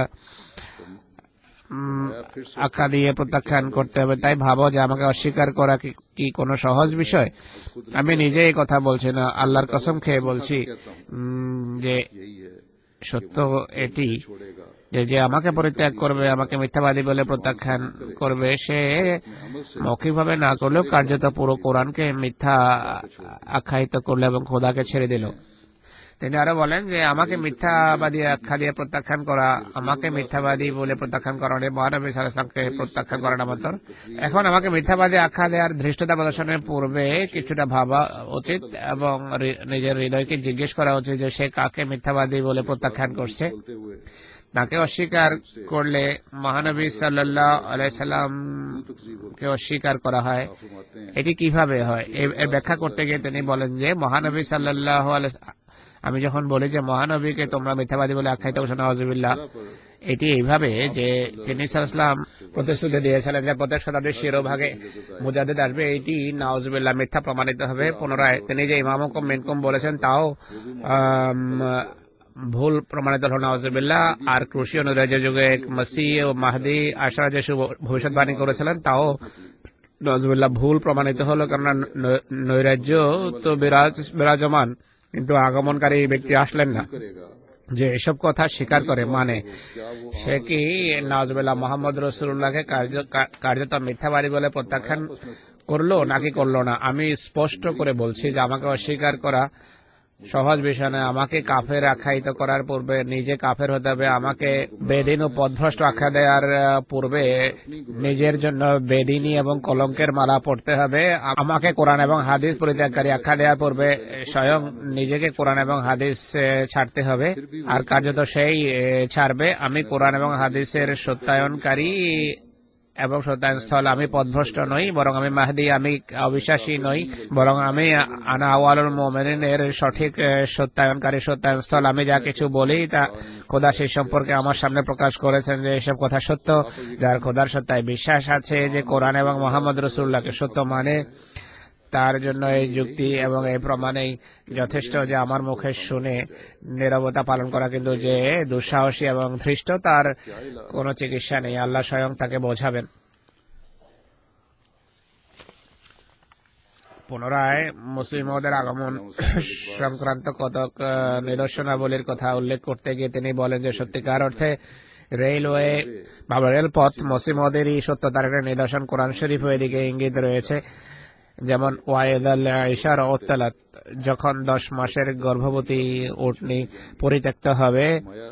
আখ্যা দিয়ে প্রত্যাখ্যান করতে হবে। তাই ভাবো যে আমাকে অস্বীকার করা কি কোনো সহজ বিষয়? আমি নিজে এই কথা বলছি না, আল্লাহর কসম খেয়ে বলছি যে সত্য এটি যে আমাকে পরিত্যাগ করবে, আমাকে মিথ্যাবাদী বলে প্রত্যাখ্যান করবে, সে মৌখিকভাবে না করলেও কার্যত পুরো কোরআনকে মিথ্যা আখ্যায়িত করলো এবং খোদাকে ছেড়ে দিল। তিনি আরো বলেন যে আমাকে মিথ্যাবাদী আখ্যা দিয়ে প্রত্যাখ্যান করা, আমাকে মিথ্যাবাদী বলে প্রত্যাখ্যান করা মহানবী সাল্লাল্লাহু আলাইহি ওয়াসাল্লামকে প্রত্যাখ্যান করা নামান্তর। এখন আমাকে মিথ্যাবাদী আখ্যা দেওয়ার ধৃষ্টতা প্রদর্শনের পূর্বে কিছুটা ভাবা উচিত এবং নিজের হৃদয়কে জিজ্ঞেস করা উচিত যে সে কাকে মিথ্যাবাদী বলে প্রত্যাখ্যান করছে। তাকে অস্বীকার করলে মহানবী সাল্লাল্লাহু আলাইহি সাল্লামকে অস্বীকার করা হয়। এটি কিভাবে হয় এর ব্যাখ্যা করতে গিয়ে তিনি বলেন যে মহানবী সাল্লাল্লাহু আলাইহি, আমি যখন বলি যে মহানবীকে তোমরা মিথ্যাবাদী বলে আখ্যায়িত করছো, নাউজুবিল্লাহ, এটি এইভাবে যে তিনি সাল্লাল্লাহু প্রতিশ্রুতি দিয়েছিলেন যে প্রত্যেক শতাব্দীর শিরোভাগে মুজাদ্দিদ আসবে, এটি নাউজুবিল্লাহ মিথ্যা প্রমাণিত হবে। পুনরায় তিনি যে ইমামুকুম মিনকুম বলেছেন তাও ভুল প্রমাণিত হল নাউজুবিল্লাহ। আর ক্রুশীয় নৈরাজ্যের যুগে মসিহ ও মাহদি আশরা যে ভবিষ্যৎবাণী করেছিলেন তাও নাউজুবিল্লাহ ভুল প্রমাণিত হলো, কেননা নৈরাজ্য তো বিরাজমান, কিন্তু আগমনকারী ব্যক্তি আসলেন না যে এসব কথা স্বীকার করে মানে সে কি নাউজুবিল্লাহ মোহাম্মদ রাসূলুল্লাহকে কার্যত মিথ্যাবাদী বলে প্রত্যাখ্যান করলো নাকি করলো না। আমি স্পষ্ট করে বলছি যে আমাকে অস্বীকার করা সহজ বিষয় নয়। আমাকে কাফের আখ্যায়িত করার পূর্বে নিজে কাফের হতে হবে, আমাকে বেদিন ও পথভ্রষ্ট আখ্যা দেওয়ার পূর্বে নিজের জন্য বেদিনী এবং কলঙ্কের মালা পড়তে হবে, আমাকে কোরআন এবং হাদিস পরিত্যাগকারী আখ্যা দেওয়ার পূর্বে স্বয়ং নিজেকে কোরআন এবং হাদিস ছাড়তে হবে, আর কার্যত সেই ছাড়বে। আমি কোরআন এবং হাদিসের সত্যায়নকারী এবং সত্যায়নস্থল, আমি পথভ্রষ্ট নই, বরং আমি মাহদি, আমি অবিশ্বাসী নই, বরং আমি আনা আওয়ালুল মুমিনিনের সঠিক সত্যায়নকারী সত্যায়নস্থল। আমি যা কিছু বলি তা খোদা সেই সম্পর্কে আমার সামনে প্রকাশ করেছেন যে এসব কথা সত্য। যার খোদার সত্যায় বিশ্বাস আছে যে কোরআন এবং মুহাম্মদ রাসূলুল্লাহকে সত্য মানে, তার জন্য এই যুক্তি এবং এই প্রমাণেই যথেষ্ট যে আমার মুখে শুনে নীরবতা পালন করা। কিন্তু যে দুঃসাহসী এবং ধৃষ্ট তার কোনো চিকিৎসা নেই, আল্লাহ স্বয়ং তাকে বোঝাবেন। পুনরায় মুসলিমদের আগমন সংক্রান্ত কতক নিদর্শনাবলীর কথা উল্লেখ করতে গিয়ে তিনি বলেন যে সত্যিকার অর্থে রেলওয়ে বা রেলপথ মুসলিমদেরই সত্যতার একটা নিদর্শন। কোরআন শরীফ এদিকে ইঙ্গিত রয়েছে, যেমন ওয়াইদাল ইশার উত্তালাত, যখন 10 মাসের গর্ভবতী উটনি পরিত্যক্ত হবে,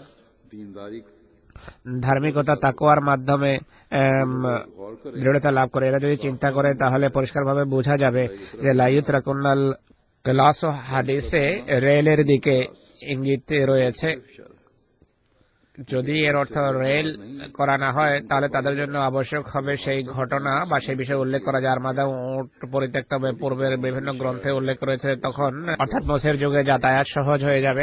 ধার্মিকতা তাকওয়ার মাধ্যমে দৃঢ়তা লাভ করে। এরা যদি চিন্তা করে তাহলে পরিষ্কারভাবে বোঝা যাবে যে লাইয়ুতরাকুন্নাল ক্লাস ও হাদিসে রেলের দিকে ইঙ্গিত রয়েছে। যদি এর অর্থ রেল করা না হয় তাহলে তাদের জন্য আবশ্যক হবে সেই ঘটনা বা সেই বিষয়ে উল্লেখ করা যার মাধ্যমে উট পরিত্যক্ত হবে। পূর্বের বিভিন্ন গ্রন্থে উল্লেখ করেছে, তখন অর্থাৎ মোসের যুগে যাতায়াত সহজ হয়ে যাবে।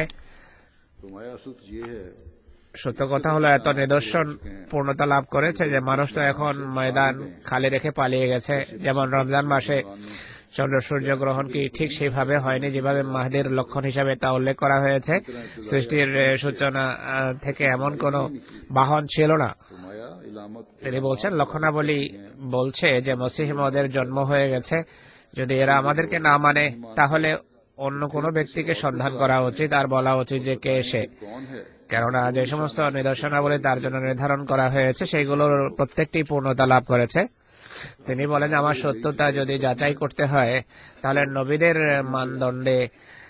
সত্য কথা হলো এত নিদর্শন পূর্ণতা লাভ করেছে যে মানুষ তো এখন ময়দান খালি রেখে পালিয়ে গেছে। যেমন রমজান মাসে চন্দ্র সূর্য গ্রহণ কি ঠিক সেভাবে হয়নি যেভাবে মাহদির লক্ষণ হিসাবে তা উল্লেখ করা হয়েছে। সৃষ্টির সূচনা থেকে এমন কোন বাহন ছিল না। তিনি বলছেন লক্ষণাবলী বলছে যে মসিহ মওদের জন্ম হয়ে গেছে। যদি এরা আমাদেরকে না মানে তাহলে অন্য কোনো ব্যক্তিকে সন্ধান করা উচিত আর বলা উচিত যে কে সে, কেননা যে সমস্ত নিদর্শনাবলী তার জন্য নির্ধারণ করা হয়েছে সেইগুলোর প্রত্যেকটি পূর্ণতা লাভ করেছে। তিনি বলেন আমার সত্যতা যদি যাচাই করতে হয় তাহলে নবীদের মানদণ্ডে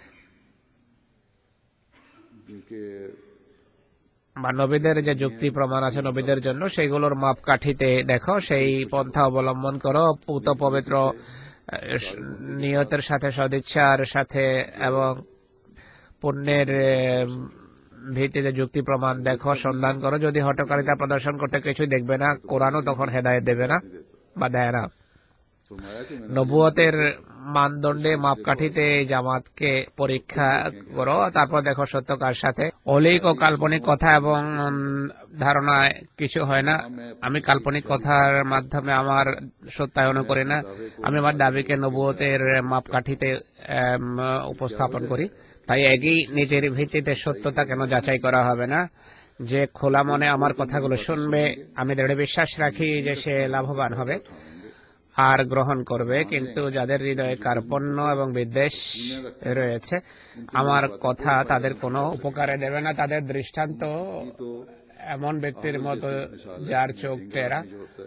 বা নবীদের যে যুক্তি প্রমাণ আছে নবীদের জন্য সেইগুলোর মাপকাঠিতে দেখো, সেই পন্থা অবলম্বন করো, পুত পবিত্র নিয়তের সাথে, সদিচ্ছার সাথে এবং পুণ্যের ভিত্তিতে যুক্তি প্রমাণ দেখো, সন্ধান করো। যদি হঠকারিতা প্রদর্শন করতে কিছুই দেখবে না, কোরআনও তখন হেদায়েত দেবে না বা দেয় না। নবুয়তের মানদণ্ডে মাপকাঠিতে জামাতকে পরীক্ষা করো, তারপর দেখো সত্য কার সাথে। অলিক ও কাল্পনিক কথা এবং ধারণায় কিছু হয় না। আমি কাল্পনিক কথার মাধ্যমে আমার সত্যায়ন করি না, আমি আমার দাবিকে নবুয়তের মাপকাঠিতে উপস্থাপন করি। তাই একই নীতির ভিত্তিতে সত্যতা কেন যাচাই করা হবে না? যে খোলা মনে আমার কথাগুলো শুনবে, আমি দৃঢ় বিশ্বাস রাখি যে সে লাভবান হবে আর গ্রহণ করবে। কিন্তু যাদের হৃদয়ে কার্পণ্য এবং বিদ্বেষ রয়েছে, আমার কথা তাদের কোনো উপকারে দেবে না। তাদের দৃষ্টান্ত এমন ব্যক্তির মতো যার চোখ টেরা।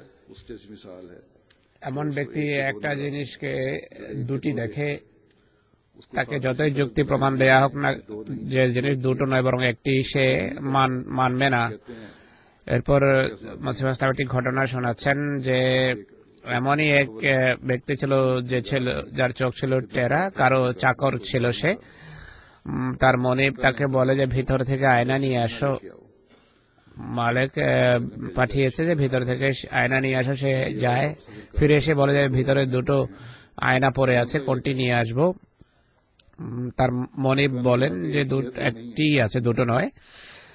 এমন ব্যক্তি একটা জিনিসকে দুটি দেখে, তাকে যতই যুক্তি প্রমাণ দেয়া হোক না যে জিনিস দুটো নয় বরং একটি, সে মানবে না। এরপর মসিহ একটি ঘটনা শোনাচ্ছেন যে এমনই এক ব্যক্তি ছিল যে ছিল যার চোখ ছিল টেরা, কারো চাকর ছিল সে। তার মনিব তাকে বলে যে ভিতর থেকে আয়না নিয়ে আসো। মালিক পাঠিয়েছে যে ভিতর থেকে আয়না নিয়ে আসো। সে যায়, ফিরে এসে বলে যে ভিতরে দুটো আয়না পড়ে আছে, কোনটি নিয়ে আসবো? তার মনিব বলেন যে একটি আছে, দুটো নয়।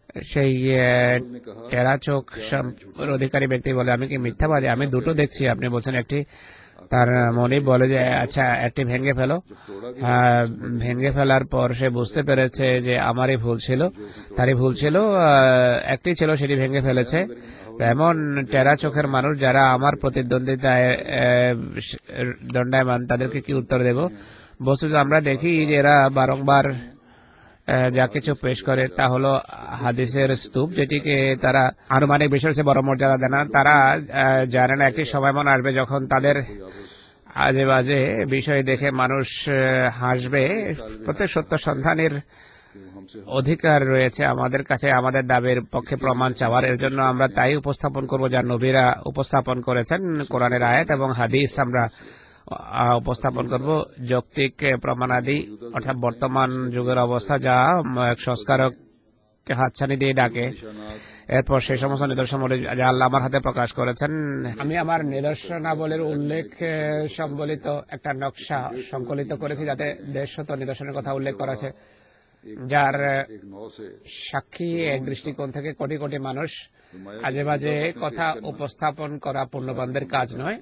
সেই টেরা চোখ অধিকারী ব্যক্তি বলে, আমি কি মিথ্যাবাদী? আমি দুটো দেখছি। আপনি বলছেন একটি, তার মনে বলে যে আচ্ছা একটি ভেঙে ফেলো। ভেঙে ফেলার পর সে বুঝতে পেরেছে যে আমারই ভুল ছিল, তারই ভুল ছিল, একটি ছিল সেটি ভেঙে ফেলেছে। এমন টেরা চোখের মানুষ যারা আমার প্রতিদ্বন্দ্বিতায় দণ্ডায়মান, তাদেরকে কি উত্তর দেব? বস্তুত আমরা দেখি যে এরা বারংবার যা কিছু পেশ করে তা হলো হাদিসের স্তূপ, যেটিকে তারা আনুমানিক বিষয়ের চেয়ে বড় মর্যাদা দেয় না। তারা জানে না একটি সময় মনে আসবে যখন তাদের আজে বাজে বিষয় দেখে মানুষ হাসবে। প্রত্যেক সত্য সন্ধানের অধিকার রয়েছে আমাদের কাছে আমাদের দাবির পক্ষে প্রমাণ চাওয়ার। এর জন্য আমরা তাই উপস্থাপন করব যা নবীরা উপস্থাপন করেছেন, কোরআনের আয়াত এবং হাদিস আমরা উপস্থাপন করব, যৌক্তিক প্রমাণাদি, অর্থাৎ বর্তমান যুগের অবস্থা যা সংস্কারক হাতছানি দিয়ে ডাকে। এরপর সেই সমস্ত নিদর্শন যা আল্লাহ আমার হাতে প্রকাশ করেছেন। আমি আমার নিদর্শনাবলীর উল্লেখ সম্বলিত একটা নকশা সংকলিত করেছি, যাতে 150 নিদর্শনের কথা উল্লেখ করা আছে, যার সাক্ষী এক দৃষ্টিকোণ থেকে কোটি কোটি মানুষ। আজে বাজে কথা উপস্থাপন করা পুণ্যবানদের কাজ নয়।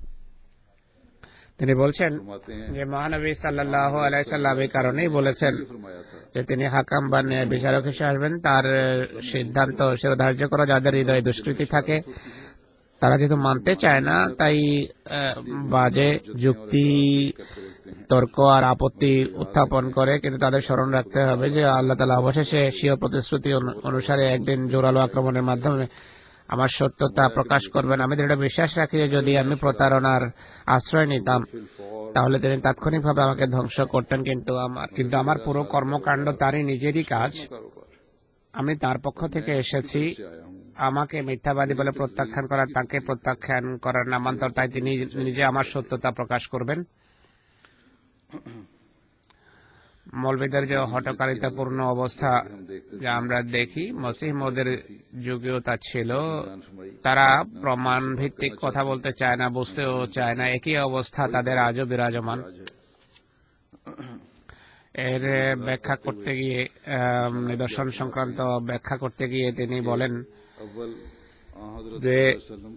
তিনি বলছেন যে মহানবী সাল্লাল্লাহু আলাইহি সাল্লাম এই কারণেই বলেছেন যে তিনি হাকাম বা ন্যায় বিচারক হিসেবে আসবেন। তার সিদ্ধান্ত শিরোধার্য করা, যাদের হৃদয়ে দুষ্কৃতি থাকে তারা যেহেতু মানতে চায় না, তাই বাজে যুক্তি, তর্ক আর আপত্তি উত্থাপন করে। কিন্তু তাদের স্মরণ রাখতে হবে যে আল্লাহ তাআলা অবশেষে স্বীয় প্রতিশ্রুতি অনুসারে একদিন জোরালো আক্রমণের মাধ্যমে আমার সত্যতা প্রকাশ করবেন। আমি দৃঢ় বিশ্বাস রাখি যে যদি আমি প্রতারণার আশ্রয় নিতাম তাহলে তিনি তাৎক্ষণিকভাবে আমাকে ধ্বংস করতেন। কিন্তু আমার পুরো কর্মকাণ্ড তারই নিজেরই কাজ। আমি তার পক্ষ থেকে এসেছি। আমাকে মিথ্যাবাদী বলে প্রত্যাখ্যান করার, তাকে প্রত্যাখ্যান করার নামান্তর, তাই তিনি নিজে আমার সত্যতা প্রকাশ করবেন। মৌলবীদের যে হঠকারিতাপূর্ণ অবস্থা যা আমরা দেখি, মসিহ মওদের যুগেও তা ছিল। তারা প্রমাণ ভিত্তিক কথা বলতে চায় না, বুঝতেও চায় না। একই অবস্থা তাদের আজও বিরাজমান। এর ব্যাখ্যা করতে গিয়ে, নিদর্শন সংক্রান্ত ব্যাখ্যা করতে গিয়ে তিনি বলেন যে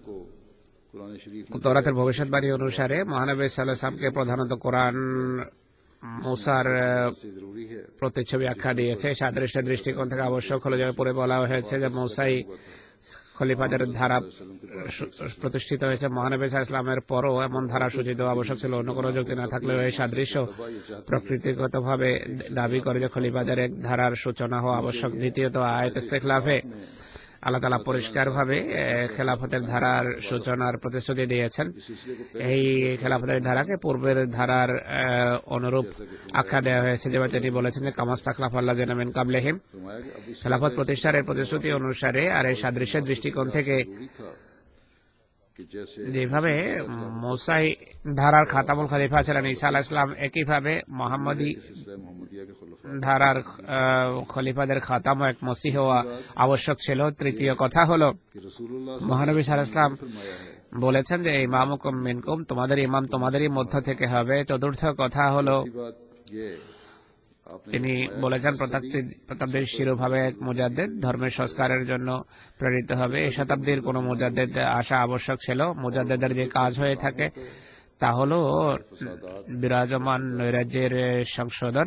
তওরাতের ভবিষ্যৎবাণী অনুসারে মহানবী সাল্লাল্লাহু আলাইহি ওয়াসাল্লামকে প্রধানত কোরআন মুসার প্রতিচ্ছবি আখ্যা দিয়েছে। সাদৃশ্য দৃষ্টিকোণ থেকে আবশ্যক হলো, যেভাবে পরে বলা হয়েছে যে মুসাই খলিফাদের ধারা প্রতিষ্ঠিত হয়েছে। মহানবী সাল্লাল্লাহু আলাইহি ওয়াসাল্লামের পরও এমন ধারা সূচিত আবশ্যক ছিল। অন্য কোনো যুক্তি না থাকলেও এই সাদৃশ্য প্রকৃতিগতভাবে দাবি করে যে খলিফাদের এক ধারার সূচনা হওয়া আবশ্যক। দ্বিতীয়ত, আয়াত ইস্তিখলাফে আল্লাহ তাআলা পরিষ্কারভাবে খেলাফতের ধারার সূচনার প্রতিশ্রুতি দিয়েছেন। এই খেলাফতের ধারাকে পূর্বের ধারার অনুরূপ আখ্যা দেওয়া হয়েছে, যেভাবে তিনি বলেছেন যে কামাস্তাখলাফ আল্লাযিনা মিন কাবলিহিম। খেলাফত প্রতিষ্ঠার এই প্রতিশ্রুতি অনুসারে আর এই সাদৃশ্যের দৃষ্টিকোণ থেকে যেভাবে মুসাই ধারার খাতামুল খলিফা ছিলেন ঈসা আলাইহিস সালাম, একইভাবে মুহাম্মদী ধারার খলিফাদের খাতাম এক মসিহ হওয়া আবশ্যক ছিল। তৃতীয় কথা হলো, মহানবী সাল্লাল্লাহু আলাইহি ওয়াসাল্লাম বলেছেন যে ইমামুকুম মিনকুম, তোমাদের ইমাম তোমাদেরই মধ্য থেকে হবে। চতুর্থ কথা হলো, তিনি বলেছেন প্রতাব্দীর শিরোভাবে এক মুজাদ্দেদ ধর্মের সংস্কারের জন্য প্রেরিত হবে। এই শতাব্দীর কোন মুজাদ্দেদ আসা আবশ্যক ছিল। মুজাদ্দেদের যে কাজ হয়ে থাকে তা হলো বিরাজমান নৈরাজ্যের সংশোধন,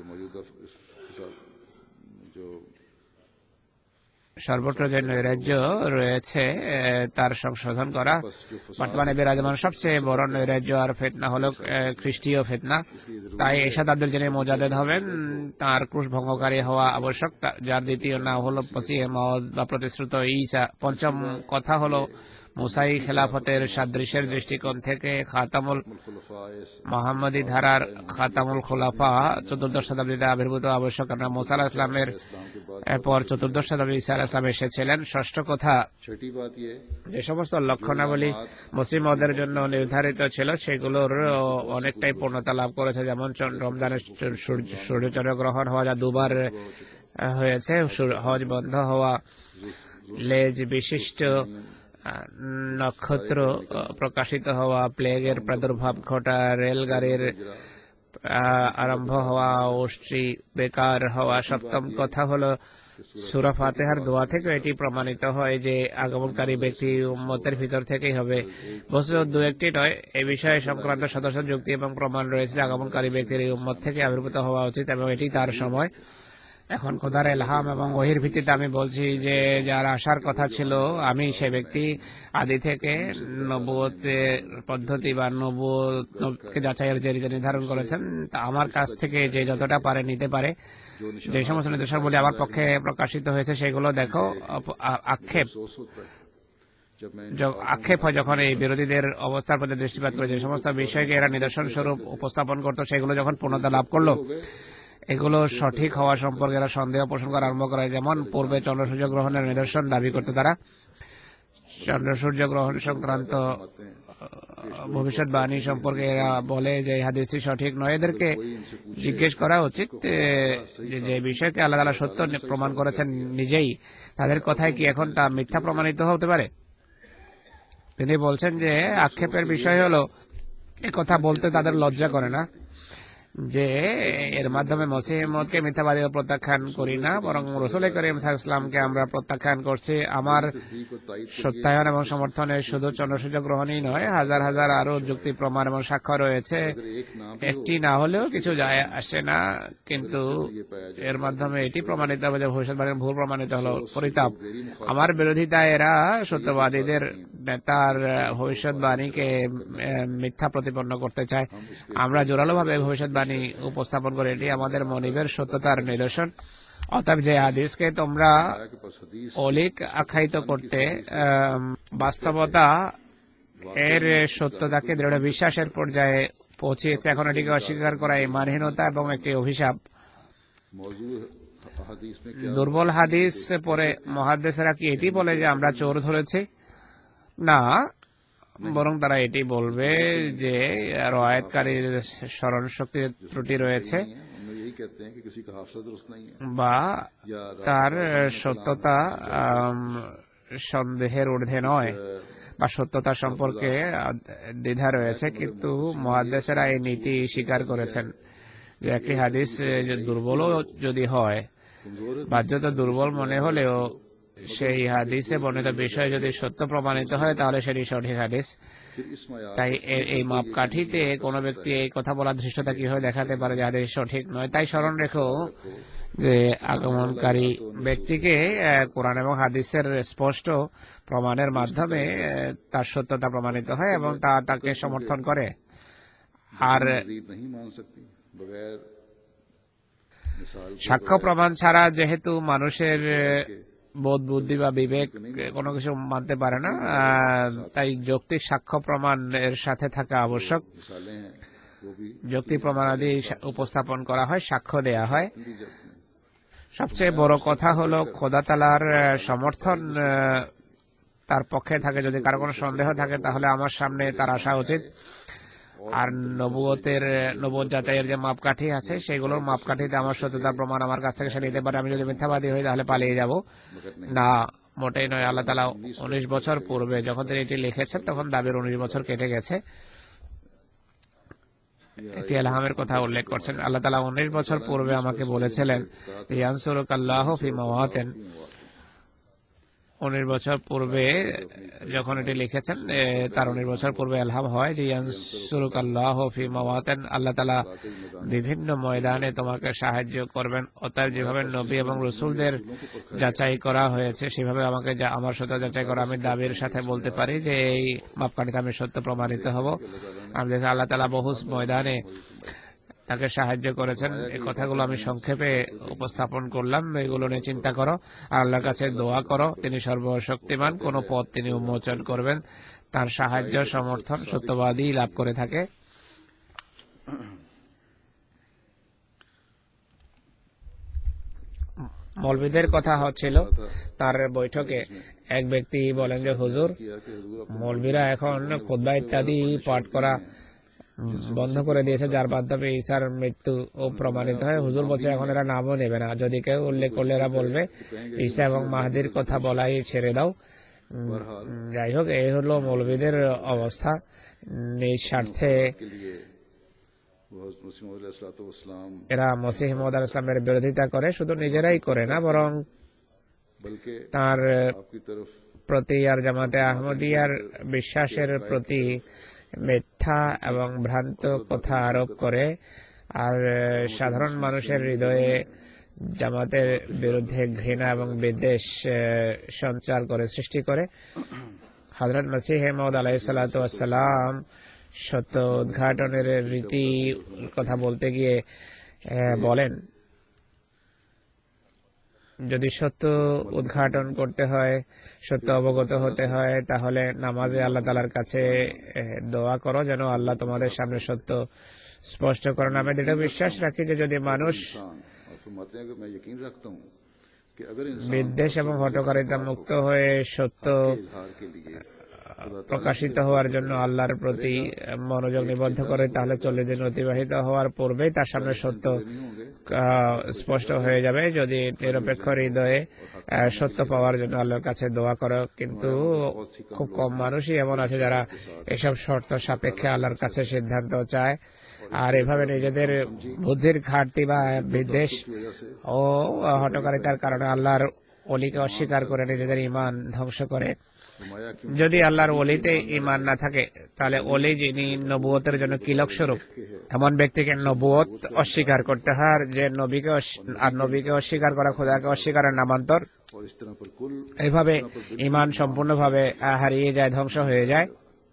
সর্বত্র যে নৈরাজ্য রয়েছে তার সংশোধন করা। বর্তমানে বিরাজমান সবচেয়ে বড় নৈরাজ্য আর ফিতনা হলো খ্রিস্টীয় ফিতনা। তাই এই শতাব্দীর যিনি মুজাদ্দেদ হবেন তার ক্রুশ ভঙ্গকারী হওয়া আবশ্যক, যার দ্বিতীয় নাম হলো মসিহ মাউদ বা প্রতিশ্রুত ঈসা। পঞ্চম কথা হলো, মুসাই খেলাফতের সাদৃশ্যের দৃষ্টিকোণ থেকে খাতামুল মুহাম্মদী ধারার খাতামুল খোলাফা চতুর্দশ শতাব্দীতে আবির্ভূত আবশ্যক। কারণ মুসা আলাইহিস সালামের পর চতুর্দশ শতাব্দী ঈসা আলাইহিস সালাম এসেছিলেন। ষষ্ঠ কথা, যে সমস্ত লক্ষণাবলী মসিহ মাউদের জন্য নির্ধারিত ছিল সেগুলোর অনেকটাই পূর্ণতা লাভ করেছে। যেমন রমজানের সূর্য চন্দ্রগ্রহণ হওয়া, যা দুবার হয়েছে, হজ বন্ধ হওয়া, লেজ বিশিষ্ট নক্ষত্র প্রকাশিত হওয়া, প্লেগের প্রাদুর্ভাব ঘটা, রেলগাড়ির আরম্ভ হওয়া, ওষ্ঠী বেকার হওয়া। সপ্তম কথা হলো সূরা ফাতিহার দোয়া থেকে এটি প্রমাণিত হয় যে আগমনকারী ব্যক্তি উম্মতের ভিতর থেকেই হবে। বস্তু দু একটি নয়, এই বিষয়ে সংক্রান্ত সদস্য যুক্তি এবং প্রমাণ রয়েছে। আগমনকারী ব্যক্তির এই উম্মত থেকে আবির্ভূত হওয়া উচিত এবং এটি তার সময়। এখন খোদার ইলহাম এবং ওহীর ভিত্তিতে আমি বলছি যে যার আসার কথা ছিল, আমি সে ব্যক্তি আদি থেকে নবুয়তের পদ্ধতি বা নবুয়তকে যাচাইয়ের যে রীতি নির্ধারণ করেছেন, তা আমার কাছ থেকে যে যতটা পারে নিতে পারে। যে সমস্ত নির্দেশাবলী আমার পক্ষে প্রকাশিত হয়েছে সেগুলো দেখো। আক্ষেপ হয় যখন এই বিরোধীদের অবস্থার প্রতি দৃষ্টিপাত করে যে সমস্ত বিষয়কে এরা নিদর্শন স্বরূপ উপস্থাপন করত, সেগুলো যখন পূর্ণতা লাভ করলো, এগুলো সঠিক হওয়া সম্পর্কে এরা সন্দেহ পোষণ করা আরম্ভ করে। যেমন পূর্বে চন্দ্র সূর্য গ্রহণের নিদর্শন দাবি করতে তারা চন্দ্র সূর্য গ্রহণ সংক্রান্ত ভবিষ্যৎবাণী সম্পর্কে এরা বলে যে এই হাদিসটি সঠিক নয়। এদেরকে জিজ্ঞেস করা উচিত যে বিষয়কে আল্লাহ তাআলা সত্য প্রমাণ করেছেন নিজেই, তাদের কথায় কি এখন তা মিথ্যা প্রমাণিত হতে পারে? তিনি বলছেন যে আক্ষেপের বিষয় হলো একথা বলতে তাদের লজ্জা করে না যে এর মাধ্যমে মসিহ মউদকে মিথ্যাবাদী প্রত্যাখ্যান করি না, বরং রাসূল করিম সাল্লাল্লাহু আলাইহি ওয়াসাল্লামকে আমরা প্রত্যাখ্যান করছি। আমার সত্যায়ন এবং সমর্থনে শুধু চন্দ্র সূর্য গ্রহণই নয়, হাজার হাজার আরো যুক্তি প্রমাণ এবং সাক্ষ্য রয়েছে। একটি না হলেও কিছু যায় আসে না, কিন্তু এর মাধ্যমে এটি প্রমাণিত হবে যে ভবিষ্যৎবাণীর ভুল প্রমাণিত হলো। পরিতাপ, আমার বিরোধিতা এরা সত্যবাদীদের নেতার ভবিষ্যৎবাণীকে মিথ্যা প্রতিপন্ন করতে চায়। আমরা জোরালোভাবে ভবিষ্যৎবাণী উপস্থাপন করে এটি আমাদের মনিবের সত্যতার নিদর্শন। অতএব যে হাদিসকে তোমরা অলিক আখ্যায়িত করতে, বাস্তবতা এর সত্যতাকে দৃঢ় বিশ্বাসের পর্যায়ে পৌঁছিয়েছে। এখন এটিকে অস্বীকার করা ঈমানহীনতা এবং একটি অভিশাপ। দুর্বল হাদিস পরে মুহাদ্দিসরা কি এটি বলে যে আমরা চোর ধরেছি? না, বরং তারা এটি বলবে যে রওয়ায়াতকারীর স্মরণ শক্তির ত্রুটি রয়েছে বা তার সত্যতা সন্দেহের ঊর্ধ্বে নয় বা সত্যতা সম্পর্কে দ্বিধা রয়েছে। কিন্তু মুহাদ্দিসেরা এই নীতি স্বীকার করেছেন যে একটি হাদিস দুর্বলও যদি হয়, বাহ্যত দুর্বল মনে হলেও সেই হাদিসে বর্ণিত বিষয় যদি সত্য প্রমাণিত হয় তাহলে সেটি সঠিক হাদিস। তাই এই মাপকাঠিতে কোনো ব্যক্তি এই কথা বলার ধৃষ্টতা কিভাবে দেখাতে পারে যে হাদিস সঠিক নয়? তাই স্মরণ রেখো যে আগমনকারী ব্যক্তিকে কোরআন এবং হাদিসের স্পষ্ট প্রমাণের মাধ্যমে তার সত্যতা প্রমাণিত হয় এবং তা তাকে সমর্থন করে। আর সাক্ষ্য প্রমাণ ছাড়া যেহেতু মানুষের বোধ বুদ্ধি বা বিবেক কোনো কিছু মানতে পারে না, তাই যৌক্তিক সাক্ষ্য প্রমাণ এর সাথে থাকা আবশ্যক। যৌক্তিক প্রমাণাদি উপস্থাপন করা হয়, সাক্ষ্য দেয়া হয়। সবচেয়ে বড় কথা হলো খোদা তাআলার সমর্থন তার পক্ষে থাকে। যদি কারো কোনো সন্দেহ থাকে তাহলে আমার সামনে তার আসা উচিত। আর নবুয়ত যাচাইয়ের যে মাপকাঠি আছে সেগুলোর মাপকাঠিতে আমার সত্যতার প্রমাণ আমার কাছ থেকে সে নিতে পারে। আমি যদি মিথ্যাবাদী হই তাহলে পালিয়ে যাব না, মোটেই নয়। আল্লাহ তাআলা 19 বছর পূর্বে যখন তিনি এটি লিখেছেন তখন দাবির 19 বছর কেটে গেছে। এটি ইলহামের কথা উল্লেখ করছেন। আল্লাহ তাআলা 19 বছর পূর্বে আমাকে বলেছিলেন ইয়ানসুরুকাল্লাহু ফি মাওয়াতিন। 19 বছর পূর্বে যখন এটি লিখেছেন তার 19 বছর পূর্বে ইলহাম হয় যে ইয়ানসুরুকাল্লাহু ফি মাওয়াতিন, আল্লাহ তাআলা বিভিন্ন ময়দানে তোমাকে সাহায্য করবেন। অতএব যেভাবে নবী এবং রাসূলদের যাচাই করা হয়েছে সেভাবে আমাকে আমার সত্য যাচাই করা। আমি দাবির সাথে বলতে পারি যে এই মাপকাঠিতে আমি সত্য প্রমাণিত হব। আমি দেখি আল্লাহ তাআলা বহু ময়দানে তাকে সাহায্য করেছেন। এই কথাগুলো আমি সংক্ষেপে উপস্থাপন করলাম। এগুলো নিয়ে চিন্তা করো আর আল্লাহর কাছে দোয়া করো। তিনি সর্বশক্তিমান, কোন পথ তিনি উন্মোচন করবেন। তার সাহায্য সমর্থন সত্যবাদী লাভ করে থাকে। মৌলবীদের কথা হচ্ছিল তার বৈঠকে। এক ব্যক্তি বলেন যে হুজুর, মৌলবীরা এখন খুতবা ইত্যাদি পাঠ করা বন্ধ করে দিয়েছে যার মাধ্যমে ঈসার মৃত্যু ও প্রমাণিত হয়। হুজুর বলছে এখন এরা নামও নেবে না। যদি কেউ উল্লেখ করলে এরা বলবে ঈসা এবং মাহদির কথা বলাই ছেড়ে দাও। যাই হোক, এই হলো মৌলবীদের অবস্থা। নিজ স্বার্থে वो हज़रत मसीह मौऊद अलैहिस्सलाम এরা মসিহ মওউদ আলাইহিস সালামের বিরোধিতা করে, শুধু নিজেরাই করে না বরং बल्कि তার आपकी तरफ প্রতি আর জামাতে আহমদিয়ার বিশ্বাসের প্রতি মিথ্যা এবং ভ্রান্ত কথা আরোপ করে, আর সাধারণ মানুষের হৃদয়ে জামাতের বিরুদ্ধে ঘৃণা এবং বিদ্বেষ সঞ্চার করে, সৃষ্টি করে। হযরত মসিহ মওউদ আলাইহিস সালাতু ওয়াস সালাম সত্য উদ্ঘাটনের রীতি কথা বলতে গিয়ে বলেন, যদি সত্য উদ্ঘাটন করতে হয়, সত্য অবগত হতে হয়, তাহলে নামাজে আল্লাহ তাআলার কাছে দোয়া করো যেন আল্লাহ তোমাদের সামনে সত্য স্পষ্ট করেন। আমি দৃঢ় বিশ্বাস রাখি যে যদি মানুষ और फरमाते हैं कि मैं यकीन रखता हूँ कि अगर বিদ্বেষ এবং হঠকারিতা মুক্ত হয়ে সত্য इजहार के लिए প্রকাশিত হওয়ার জন্য আল্লাহর প্রতি মনোযোগ নিবদ্ধ করে, তাহলে 40 দিন অতিবাহিত হওয়ার পূর্বেই তার সামনে সত্য স্পষ্ট হয়ে যাবে। যদি নিরপেক্ষ হৃদয়ে সত্য পাওয়ার জন্য আল্লাহর কাছে দোয়া করো, কিন্তু খুব কম মানুষই এমন আছে যারা এসব শর্ত সাপেক্ষে আল্লাহর কাছে সিদ্ধান্ত চায়, আর এভাবে নিজেদের বুদ্ধির ঘাটতি বা বিদ্বেষ ও হঠকারিতার কারণে আল্লাহর ওলিকে অস্বীকার করে নিজেদের ঈমান ধ্বংস করে। যদি আল্লাহর ওলিতে ঈমান না থাকে, তাহলে ওলি যিনি নবুয়তের জন্য কিলক স্বরূপ, এমন ব্যক্তিকে নবুয়ত অস্বীকার করতে হয়, আর যে নবীকে অস্বীকার করা খোদাকে অস্বীকারের নামান্তর। এইভাবে ঈমান সম্পূর্ণভাবে হারিয়ে যায়, ধ্বংস হয়ে যায়।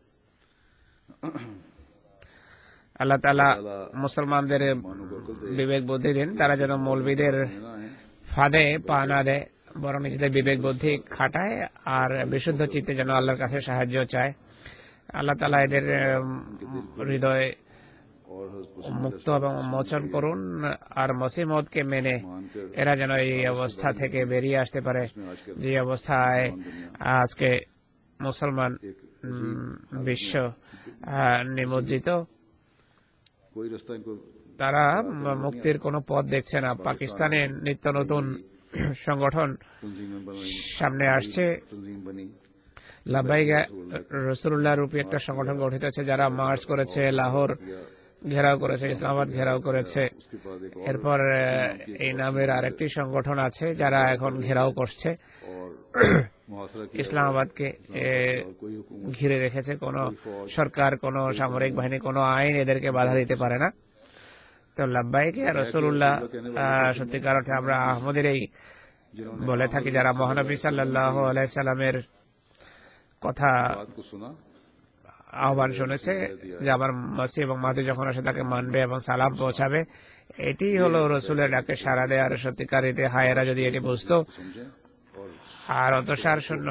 আল্লাহ তাআলা মুসলমানদের বিবেক বুদ্ধি দিন, তারা যেন মৌলবীদের ফাঁদে পা না দেয়, বরং নিজেদের বিবেক বুদ্ধি খাটায় আর বিশুদ্ধ চিত্তে যেন আল্লাহর কাছে সাহায্য চায়। আল্লাহ তাআলা এদের হৃদয় মুক্ত এবং মোচন করুন, আর মসিহ মওউদকে মেনে এরা যেন এই অবস্থা থেকে বেরিয়ে আসতে পারে, যে অবস্থায় আজকে মুসলমান বিশ্ব নিমজ্জিত। তারা মুক্তির কোনো পথ দেখছে না। পাকিস্তানে নিত্য নতুন সংগঠন সামনে আসছে। লাব্বাইক রাসূলুল্লাহ রূপী একটা সংগঠন গঠিত হয়েছে, যারা মার্চ করেছে, লাহোর ঘেরাও করেছে, ইসলামাবাদ ঘেরাও করেছে। এরপর এই নামের আরেকটি সংগঠন আছে যারা এখন ঘেরাও করছে, ইসলামাবাদকে ঘিরে রেখেছে। কোন সরকার, কোন সামরিক বাহিনী, কোন আইন এদেরকে বাধা দিতে পারে না। তো লাব্বাইক রাসূলুল্লাহ সত্যিকার অর্থে আমরা আহমদেরই বলে থাকি, যারা মহানবী সাল্লাল্লাহু আলাইহি সাল্লামের কথা আহ্বান শুনেছে যে আমার মসিহ এবং মাহদী যখন আসে তাকে মানবে এবং সালাম পৌঁছাবে। এটি হলো রসুলের ডাকে সাড়া দেওয়ার সত্যিকার রীতি। হায়েরা যদি এটি বুঝতো আর অন্তঃসার শূন্য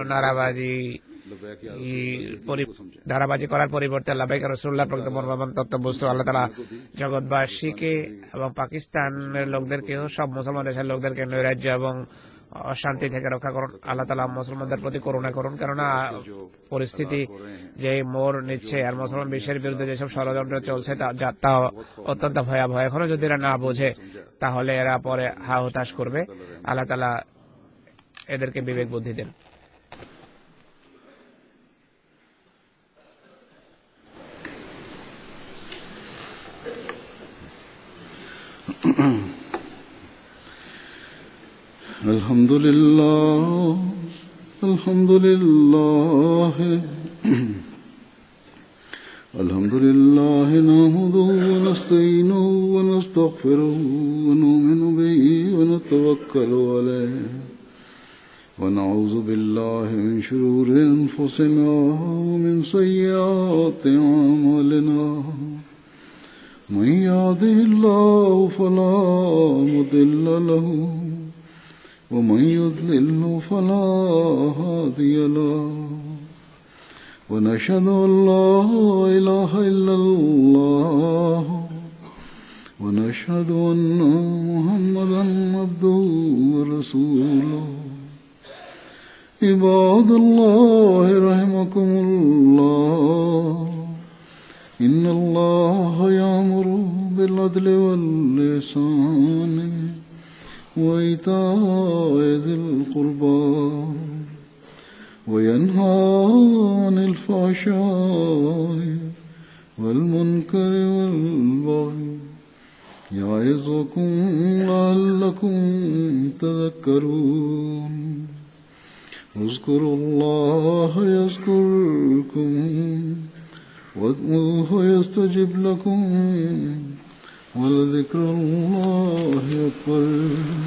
নারাবাজি করার পরিবর্তে লাব্বাইক রাসূলুল্লাহ প্রকৃত মর্মবান তত্ত্ব বুঝতো, আল্লাহ তাআলা জগৎবাসীকে এবং পাকিস্তানের লোকদেরকেও, সব মুসলমান দেশের লোকদেরকে নৈরাজ্য এবং অশান্তি থেকে রক্ষা করুন। আল্লাহ তাআলা মুসলমানদের প্রতি করুণা করুন, কেননা পরিস্থিতি যে মোড় নিচ্ছে আর মুসলমান বিশ্বের বিরুদ্ধে যেসব ষড়যন্ত্র চলছে তা অত্যন্ত ভয়াবহ। এখনো যদি এরা না বোঝে তাহলে এরা পরে হা হুতাশ করবে। আল্লাহ তাআলা এদেরকে বিবেক বুদ্ধি দেন। আলহামদুলিল্লাহ, আলহামদুলিল্লাহ, আলহামদুলিল্লাহ নাহমাদুহু ওয়া নাস্তাঈনুহু ওয়া নাস্তাগফিরুহু ওয়া নু'মিনু বিহি ওয়া নাতাওয়াক্কালু আলাইহি ওয়া নাউযু বিল্লাহি মিন শুরুরি আনফুসিনা ওয়া মিন সাইয়্যাতি আ'মালিনা। من يهده الله فلا مضل له ومن يضلل فلا هادي له ونشهد أن لا إله إلا الله ونشهد أن محمدا عبده ورسوله. عباد الله رحمكم الله، إن الله يأمر بالعدل والإحسان وإيتاء ذي القربى وينهى عن الفحشاء والمنكر والبغي يعظكم لعلكم تذكرون اذكروا الله يذكركم وادعوه يستجب لكم ولذكر الله أكبر